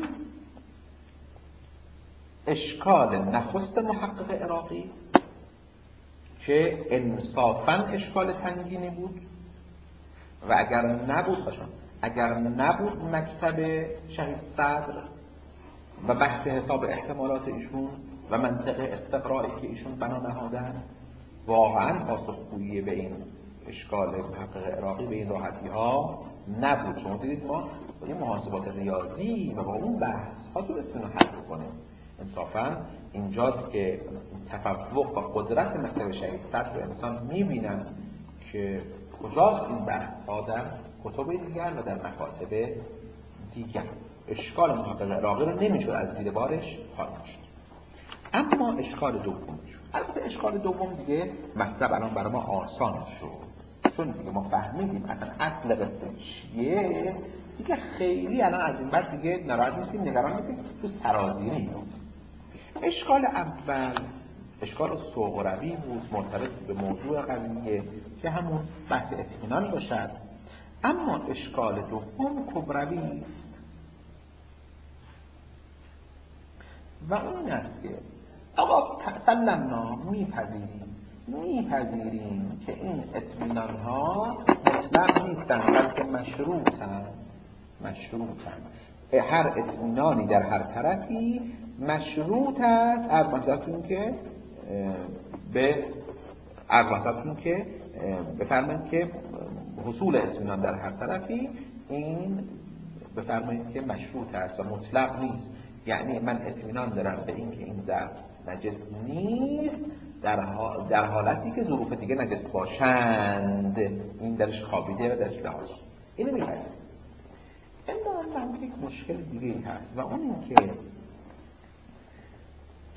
اشکال نخست محقق عراقی که انصافاً اشکال سنگینی بود و اگر نبود مکتب شهید صدر و بحث حساب احتمالات ایشون و منطق استقرایی که ایشون بنا نهادن، واقعاً پاسخگویی به این اشکال محقق عراقی به این راحتی ها نبود. شما دیدید ما با این محاسبات ریاضی و با اون بحث ها تونستیم حل کنیم. انصافاً اینجاست که تفوق و قدرت مکتب شهید صدر رو انسان میبینن که کجاست این بحث ها در کتب دیگر و در مکاتب دیگر. اشکال محقق عراقی رو نمیشد از زیر بارش خارج شد. اما اشکال دوم شد. البته اشکال دوم دیگه مطلب الان برای ما آسان شد، چون دیگه ما فهمیدیم اصلا اصل قصه چیه. دیگه خیلی الان از این بعد دیگه ناراحت نیستیم، نگران نیستیم، تو سرازیری بود. اشکال اول اشکال صغروی بود مرتبط به موضوع قضیه که همون بحث اطمینان باشد. اما اشکال دوم کبروی است و اون است که آقا سلمنا میپذیریم که این اطمینان ها مطلق نیستن بلکه مشروطن. هر اطمینانی در هر طرفی مشروط است. ارمزتون که بفرمایید که حصول اطمینان در هر طرفی این بفرمایید که مشروط است و مطلق نیست. یعنی من اطمینان دارم به این که این ظرف نجس نیست در حالتی که ظروف دیگه نجس باشند، این درش خوابیده و درش لحاظ. اینو می‌پذیریم. اما یک مشکل دیگه هست و اون این که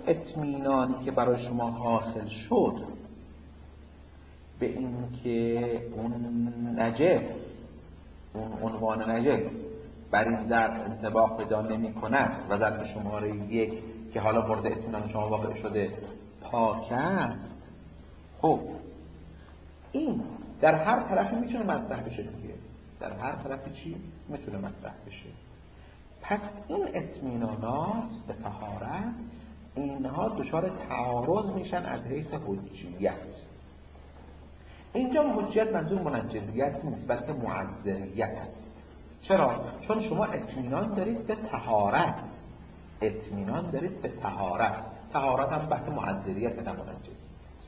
اطمینانی که برای شما حاصل شد به این که اون نجس، اون عنوان نجس بر این ظرف انطباق پیدا نمی کند و ظرف شماره 1 که حالا مورد اطمینان شما واقع شده پاک است، خب این در هر طرفی میتونه مطرح بشه دیگه. در هر طرفی چی؟ میتونه مطرح بشه. پس این اطمینانات به طهارت اینها دچار تعارض میشن از حیث حجیت. اینجا حجیت منظور منجزیت نیست بلکه معذریت است. چرا؟ چون شما اطمینان دارید به طهارت، اطمینان دارید به طهارت. طهارت هم بحث معذریت نه منجزیت.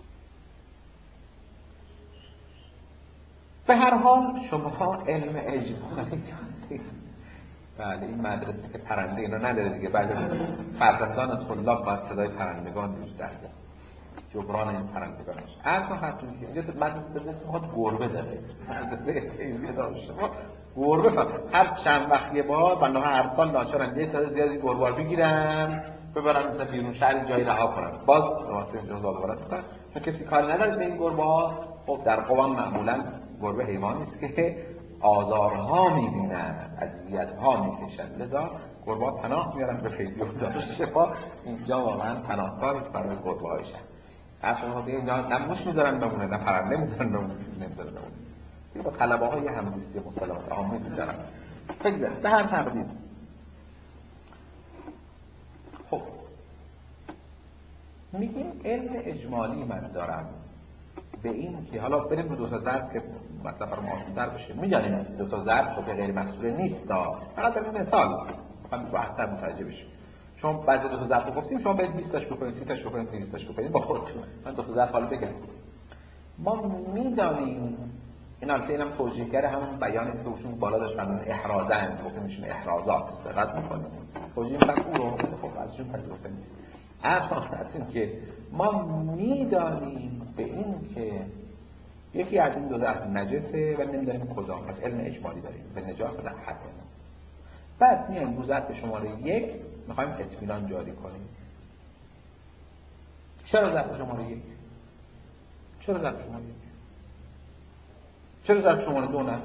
به هر حال شما علم اجمالی بله این مدرسه که پرنده اینا نداره دیگه، بعد فرزندان طلاب باید صدای پرندگان روش در بیاد، جبران این پرندگانش. اصلا خطون که اینجا مدرسه داره میخواد گربه داره، مدرسه خیلی داشته ما گربه فقط هر چند وقت یه بار بنده هر سال ناشرن یه تعداد زیادی گربه بگیرن ببرن مثلا بیرون شهر جایی رها کنن، باز وقتی اینجا دادوارن میکنن چون کسی کار نداره به این گربه ها. خب در قوام معمولا گربه حیوانی است که آزارها می‌بینند، اذیت‌ها می‌کشند، لذا گربه‌ها پناه میارن به فیض و شفا. اینجا واقعا پناهگاه است برای گربه‌های شهر. اصلا دیگه اینا نه موش می‌ذارن بمونه، نه پرنده می‌ذارن بمونه، چیزی نمی‌ذارن بمونه. این با طلبه‌های همزیستی مسلمات آمیز دارن. بگذار به هر تقدیر. خب میگیم علم اجمالی من دارم به این که حالا بریم به دو تا ظرف که مثلا برام آسان‌تر بشه. می‌دونیم دو تا ظرف شبه غیر محصوله نیست، فقط در این مثال هم راحت‌تر متوجه بشیم. شما بعضی دو تا ظرف گفتیم، شما باید 20 تاش بکنید، 30 تاش بکنید، 200 تاش بکنید با خودتون. من دو تا ظرف حالا بگم. ما می‌دانیم این البته اینم توجیهگر همون بیانی است که ایشون بالا داشتن احرازن، گفتیم میشن احرازات دقت می‌کنیم. توجیه مفهوم رو خب ازشون پذیرفته نیست. اصلا که ما می‌دانیم به این که یکی از این دو ظرف نجسه و نمی‌دونیم کدام، پس علم اجمالی داریم به نجاست در حد ما. بعد میایم دو ظرف شماره 1 می‌خوایم اطمینان جاری کنیم. چرا ظرف شماره 1؟ چرا ظرف شماره 1؟ چرا ظرف شماره 2 نه؟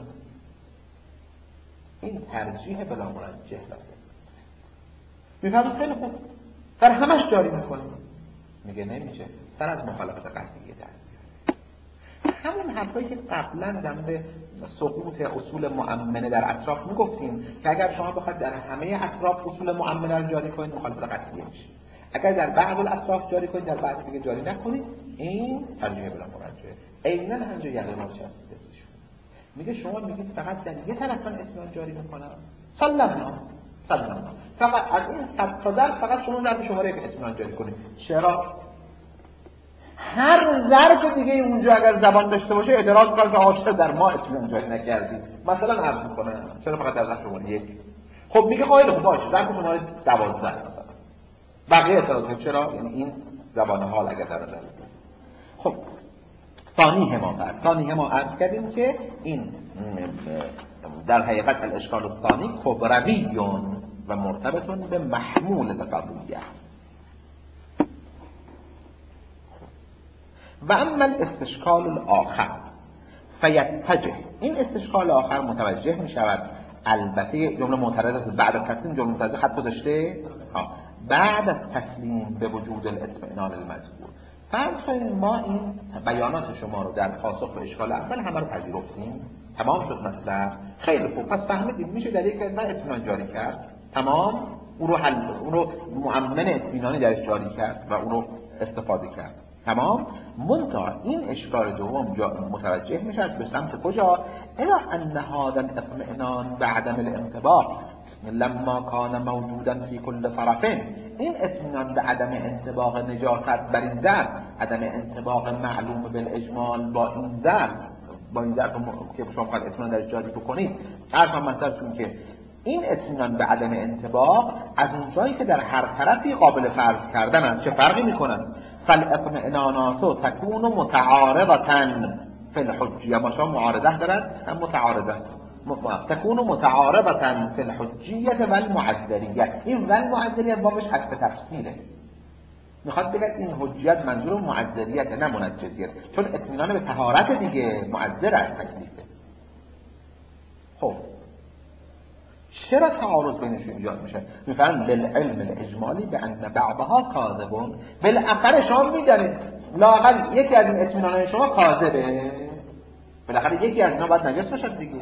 این ترجیح بلا مرجح لازم. می‌فهمید خیلی خوب. در همش جاری می‌کنیم. میگه نمیشه. سر از مخالفت قطعیه در همون حرفایی که قبلا در مورد سقوط اصول مؤمنه در اطراف میگفتیم که اگر شما بخواید در همه اطراف اصول مؤمنه رو جاری کنید مخالفت قطعیه میشه. اگر در بعض الاطراف جاری کنید در بعض دیگه جاری نکنید، این ترجیح بلا مرجحه. عیناً همونجا یقینا چسبیده است. میگه شما میگید فقط در یه طرف من اطمینان جاری میکنم. سلام فقط از این صد فقط شما ظرف شماره 1 اطمینان جاری کنید. چرا؟ هر ظرف دیگه اونجا اگر زبان داشته باشه اعتراض می‌کنه که آقا چرا در ما اطمینان جاری نکردی؟ مثلا عرض می‌کنه چرا فقط در ظرف شماره 1؟ خب میگه خیلی خوب باشه ظرف شماره 12 مثلا. بقیه اعتراض می‌کنه چرا؟ یعنی این زبان حال اگر در نظر بگیریم. خب ثانی ما عرض کردیم که این در حقیقت الاشکال الثانی کبرویون و مرتبطون به محمول لغویه. و اما الاستشکال الاخر فیتجه، این استشکال آخر متوجه می شود. البته جمله معترض است. بعد از تسلیم جمله معترض خط گذاشته بعد از تسلیم به وجود الاطمینان المذکور. فرض کنید ما این بیانات شما رو در پاسخ به اشکال اول همه رو پذیرفتیم، تمام شد مطلب. خیلی خوب، پس فهمیدیم میشه در یک از اطمینان جاری کرد، تمام، اون رو مؤمن اطمینانی درش جاری کرد و اون رو استفاده کرد، تمام. منتها این اشکال دوم متوجه میشد به سمت کجا؟ الا ان هذا الاطمئنان بعدم الانطباق لما کان موجودا فی کل طرفین. این اطمینان به عدم انطباق نجاست بر این ظرف، عدم انطباق معلوم بالاجمال با این ظرف که شما خواهد اطمینان درش جاری بکنید. عرض مثلا که این اطمینان به عدم انطباق از اون جایی که در هر طرفی قابل فرض کردن است. چه فرقی میکنن؟ فالاطمئنانات تكون متعارضة فی الحجیه، ما شما معارضه دارد هم متعارضه، تكون متعارضة فی الحجیه و المعذریه. این و المعذریه بابش حذف تفسیره. میخواد بگه این حجیت منظور معذریت نه منجزیت، چون اطمینان به طهارت دیگه معذر از تکلیفه. خب چرا تعارض بینشون ایجاد میشه؟ میفرمایند للعلم الاجمالی به ان بعضها کاذبون. بالاخره شما میدانید لااقل یکی از این اطمینانات شما کاذبه، بالاخره یکی از اینا باید نجس باشه دیگه.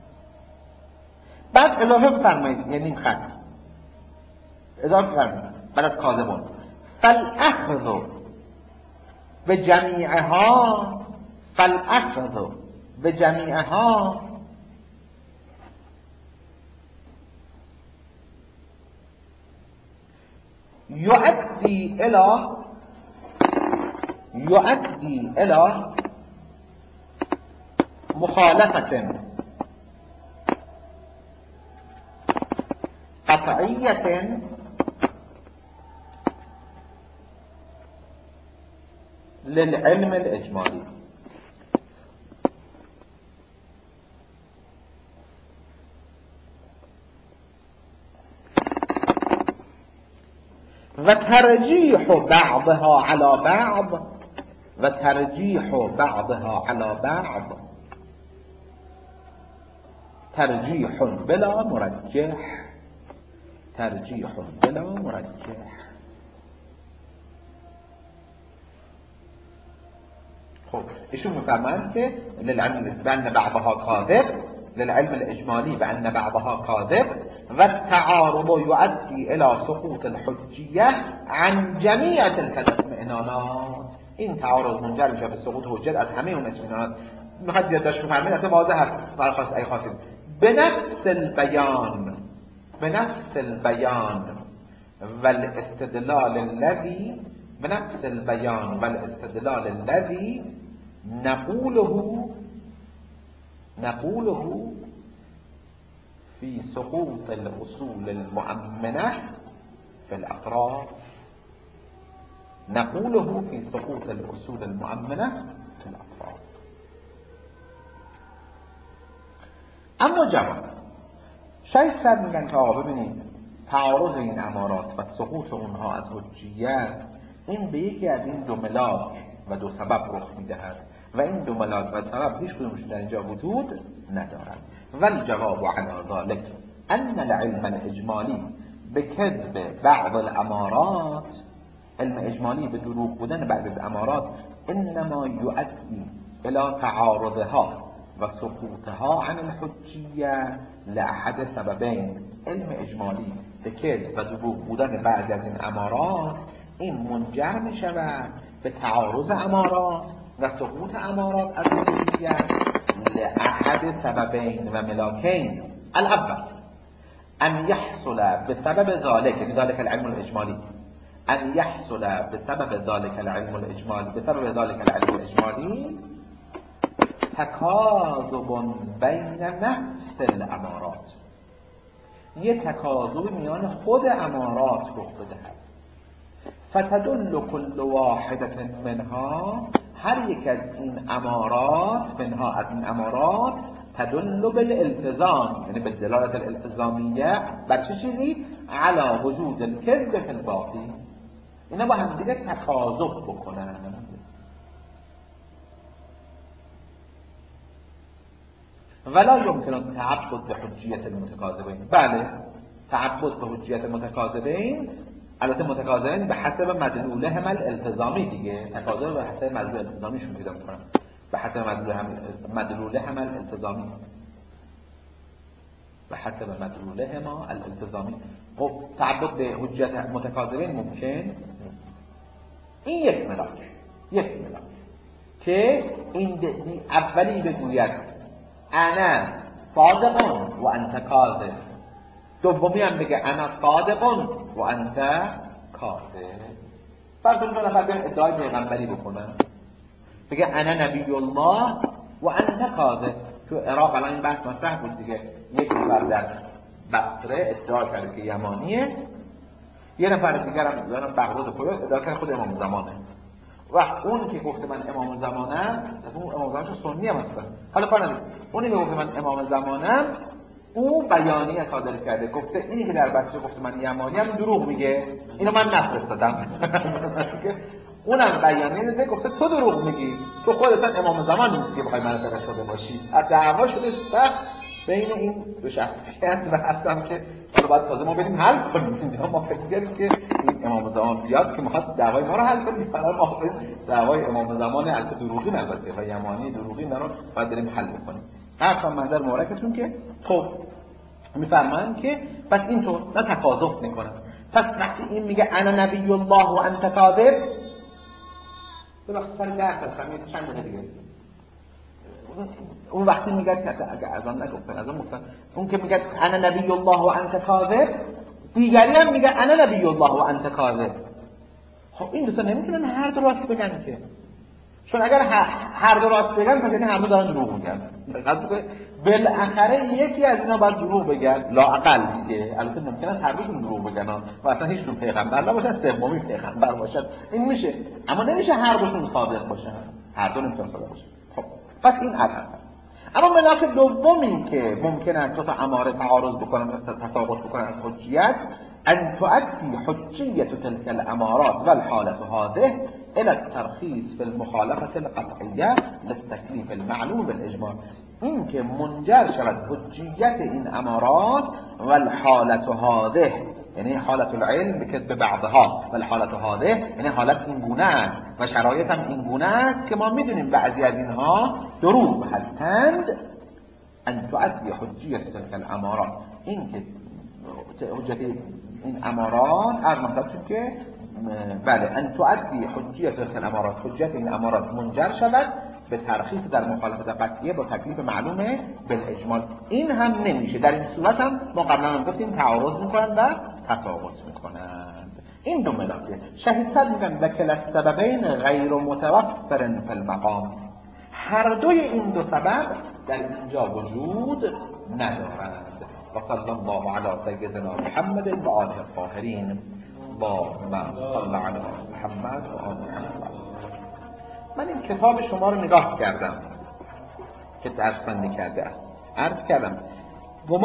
بعد اضافه بفرمایید، یعنی خط اضافه بفرمایید بعد از کاذبون فالاخذ بجمیعها يؤدي إلى مخالفة قطعية للعلم الإجمالي. وترجيح بعضها على بعض ترجيح بلا مرجح. خب ایشون میفرمایند که للعلم بأن بعضها كاذب، للعلم الإجمالي بأن بعضها كاذب والتعارض يؤدي إلى سقوط الحجية عن جميع تلك الاطمئنانات. این تعارض منجر میشه به سقوط حجت از همه اون اطمینانات. میخواد یادداشت بفرمایید، البته واضح هست برای خاص ای خاصین بنفس البيان والاستدلال الذي نقوله في سقوط الأصول المؤمنة في الأطراف. اما جواب شاید صد میگن که آقا ببینید تعارض این امارات و سقوط اونها از حجیت این به یکی از این دو ملاک و دو سبب رخ میدهد و این دو ملاک و سبب هیچ کدومشون در اینجا وجود ندارد. والجواب على ذلك ان العلم الاجمالی بكذب بعض الامارات، علم اجمالی به دروغ بودن بعض از امارات انما يؤدي الى تعارضها و سقوطها عن الحجیه لاحد سببین. علم اجمالی به کذب و دروغ بودن بعض از این امارات این منجر می شود به تعارض امارات و سقوط امارات از حجیه لاحد سببین و ملاکین. الاول ان يحصل بسبب ذلك، يعني ذلك العلم الاجمالي، ان يحصل بسبب ذلك العلم الاجمالي تکاذب بین نفس الامارات، یه تکاذب میان خود امارات رخ بدهد. فتدل كل واحدة منها، هر یک از این امارات تدل بالالتزام، یعنی به دلالت الالتزامیه بر چه چیزی؟ علی وجود الکذب فی الباقی. اینا با هم دیگه تکاذب بکنن. ولا يمكن التعبد بحجیت المتکاذبین. بله تعبد به حجیت متکاذبین، البته متکاذبین به حسب مدلولهم الالتزامی دیگه، تکاذب به حسب مدلول التزامیشون پیدا میکنن، به حسب مدلولهم الالتزامی. خب تعبد به حجیت متکاذبین ممکن نیست. این یک ملاک که این اولی بگوید انا صادق و انت کاذب، دومی هم بگه انا صادق و انت کاذب. فرض کنید نفر بیان ادعای پیغمبری بکنه، بگه انا نبی الله و انت کاذب. تو عراق الان این بحث مطرح بود دیگه، یک نفر در بصره ادعا کرده که یمانیه، یه نفر دیگر هم بغداد کویت ادعا کرده خود امام زمانه، و اون که گفته من امام زمانم، از اون امام زمانش سنی هم هستن. حالا کار نداریم، اونی که گفته من امام زمانم او بیانیه صادر کرده گفته اینی که در بسته گفته من یمانی هم دروغ میگه، اینو من نفرستادم. اونم بیانیه داده گفته تو دروغ میگی، تو خودت امام زمان نیستی که بخوای منو فرستاده باشی. دعوا شده سخت بین این دو شخصیت و اصلا که حالا باید تازه ما بریم حل کنیم. ما فکر کردیم که این امام زمان بیاد که میخواد دعوای ما رو حل کنیم، مثلا ما دعوای امام زمان البته دروغی البته و یمانی دروغی رو باید بریم حل کنیم. حرفا منظر مبارکتون که خب میفرمان که پس اینطور نه تکاذب میکنن. پس وقتی این میگه انا نبی الله و انت کاذب، ببخشید سر درس هستم چند دقیقه دیگه. اون وقتی میگه اگه ازم نگفتن ازم گفتن اون که میگه انا نبی الله و انت کاذب، دیگری هم میگه انا نبی الله و انت کاذب. خب این دو تا نمیتونن هر دو راست بگن که، چون اگر هر دو راست بگن پس یعنی هر دو دارن دروغ میگن. بالاخره یکی از اینا باید دروغ بگن لااقل دیگه. البته ممکنه هر دوشون دروغ بگن و اصلا هیچ دو پیغمبر نباشن، سومی پیغمبر باشن، این میشه، اما نمیشه هر دوشون صادق باشن، هر دو نمیتونن صادق باشن. خب پس این اول. اما ملاک دومی که ممکن است دو تا اماره تعارض بکنن مثلا تساقط بکنن از حجیت، ان تؤدي حجیت تلك الامارات والحالة هذه الى الترخيص في المخالفة القطعية للتكليف المعلوم بالاجماع. این که منجر شود حجیت این امارات والحالة هذه، یعنی حالت العلم بکذب بعضها و الحالت هذه یعنی حالت این گونه است و شرایط هم این گونه است که ما میدونیم بعضی از اینها دروغ هستند. ان تؤدي حجیت تلك الامارات، این که حجیت این امارات ارمزد که بله ان تؤدي حجیت تلك الامارات، حجیت این امارات منجر شود به ترخیص در مخالفت قطعیه با تکلیف معلومه بالاجمال. این هم نمیشه. در این صورت هم ما قبلا هم گفتیم تعارض میکنن و تساقط میکنند. این دو ملاکه شهید صد میگن و کلا السببین غیر متوفر فی المقام، هر دوی این دو سبب در اینجا وجود ندارند. و صلی الله علی سیدنا محمد و آله الطاهرین. اللهم صل علی محمد و آل محمد. من این کتاب شما رو نگاه کردم که درس بندی کرده است. عرض کردم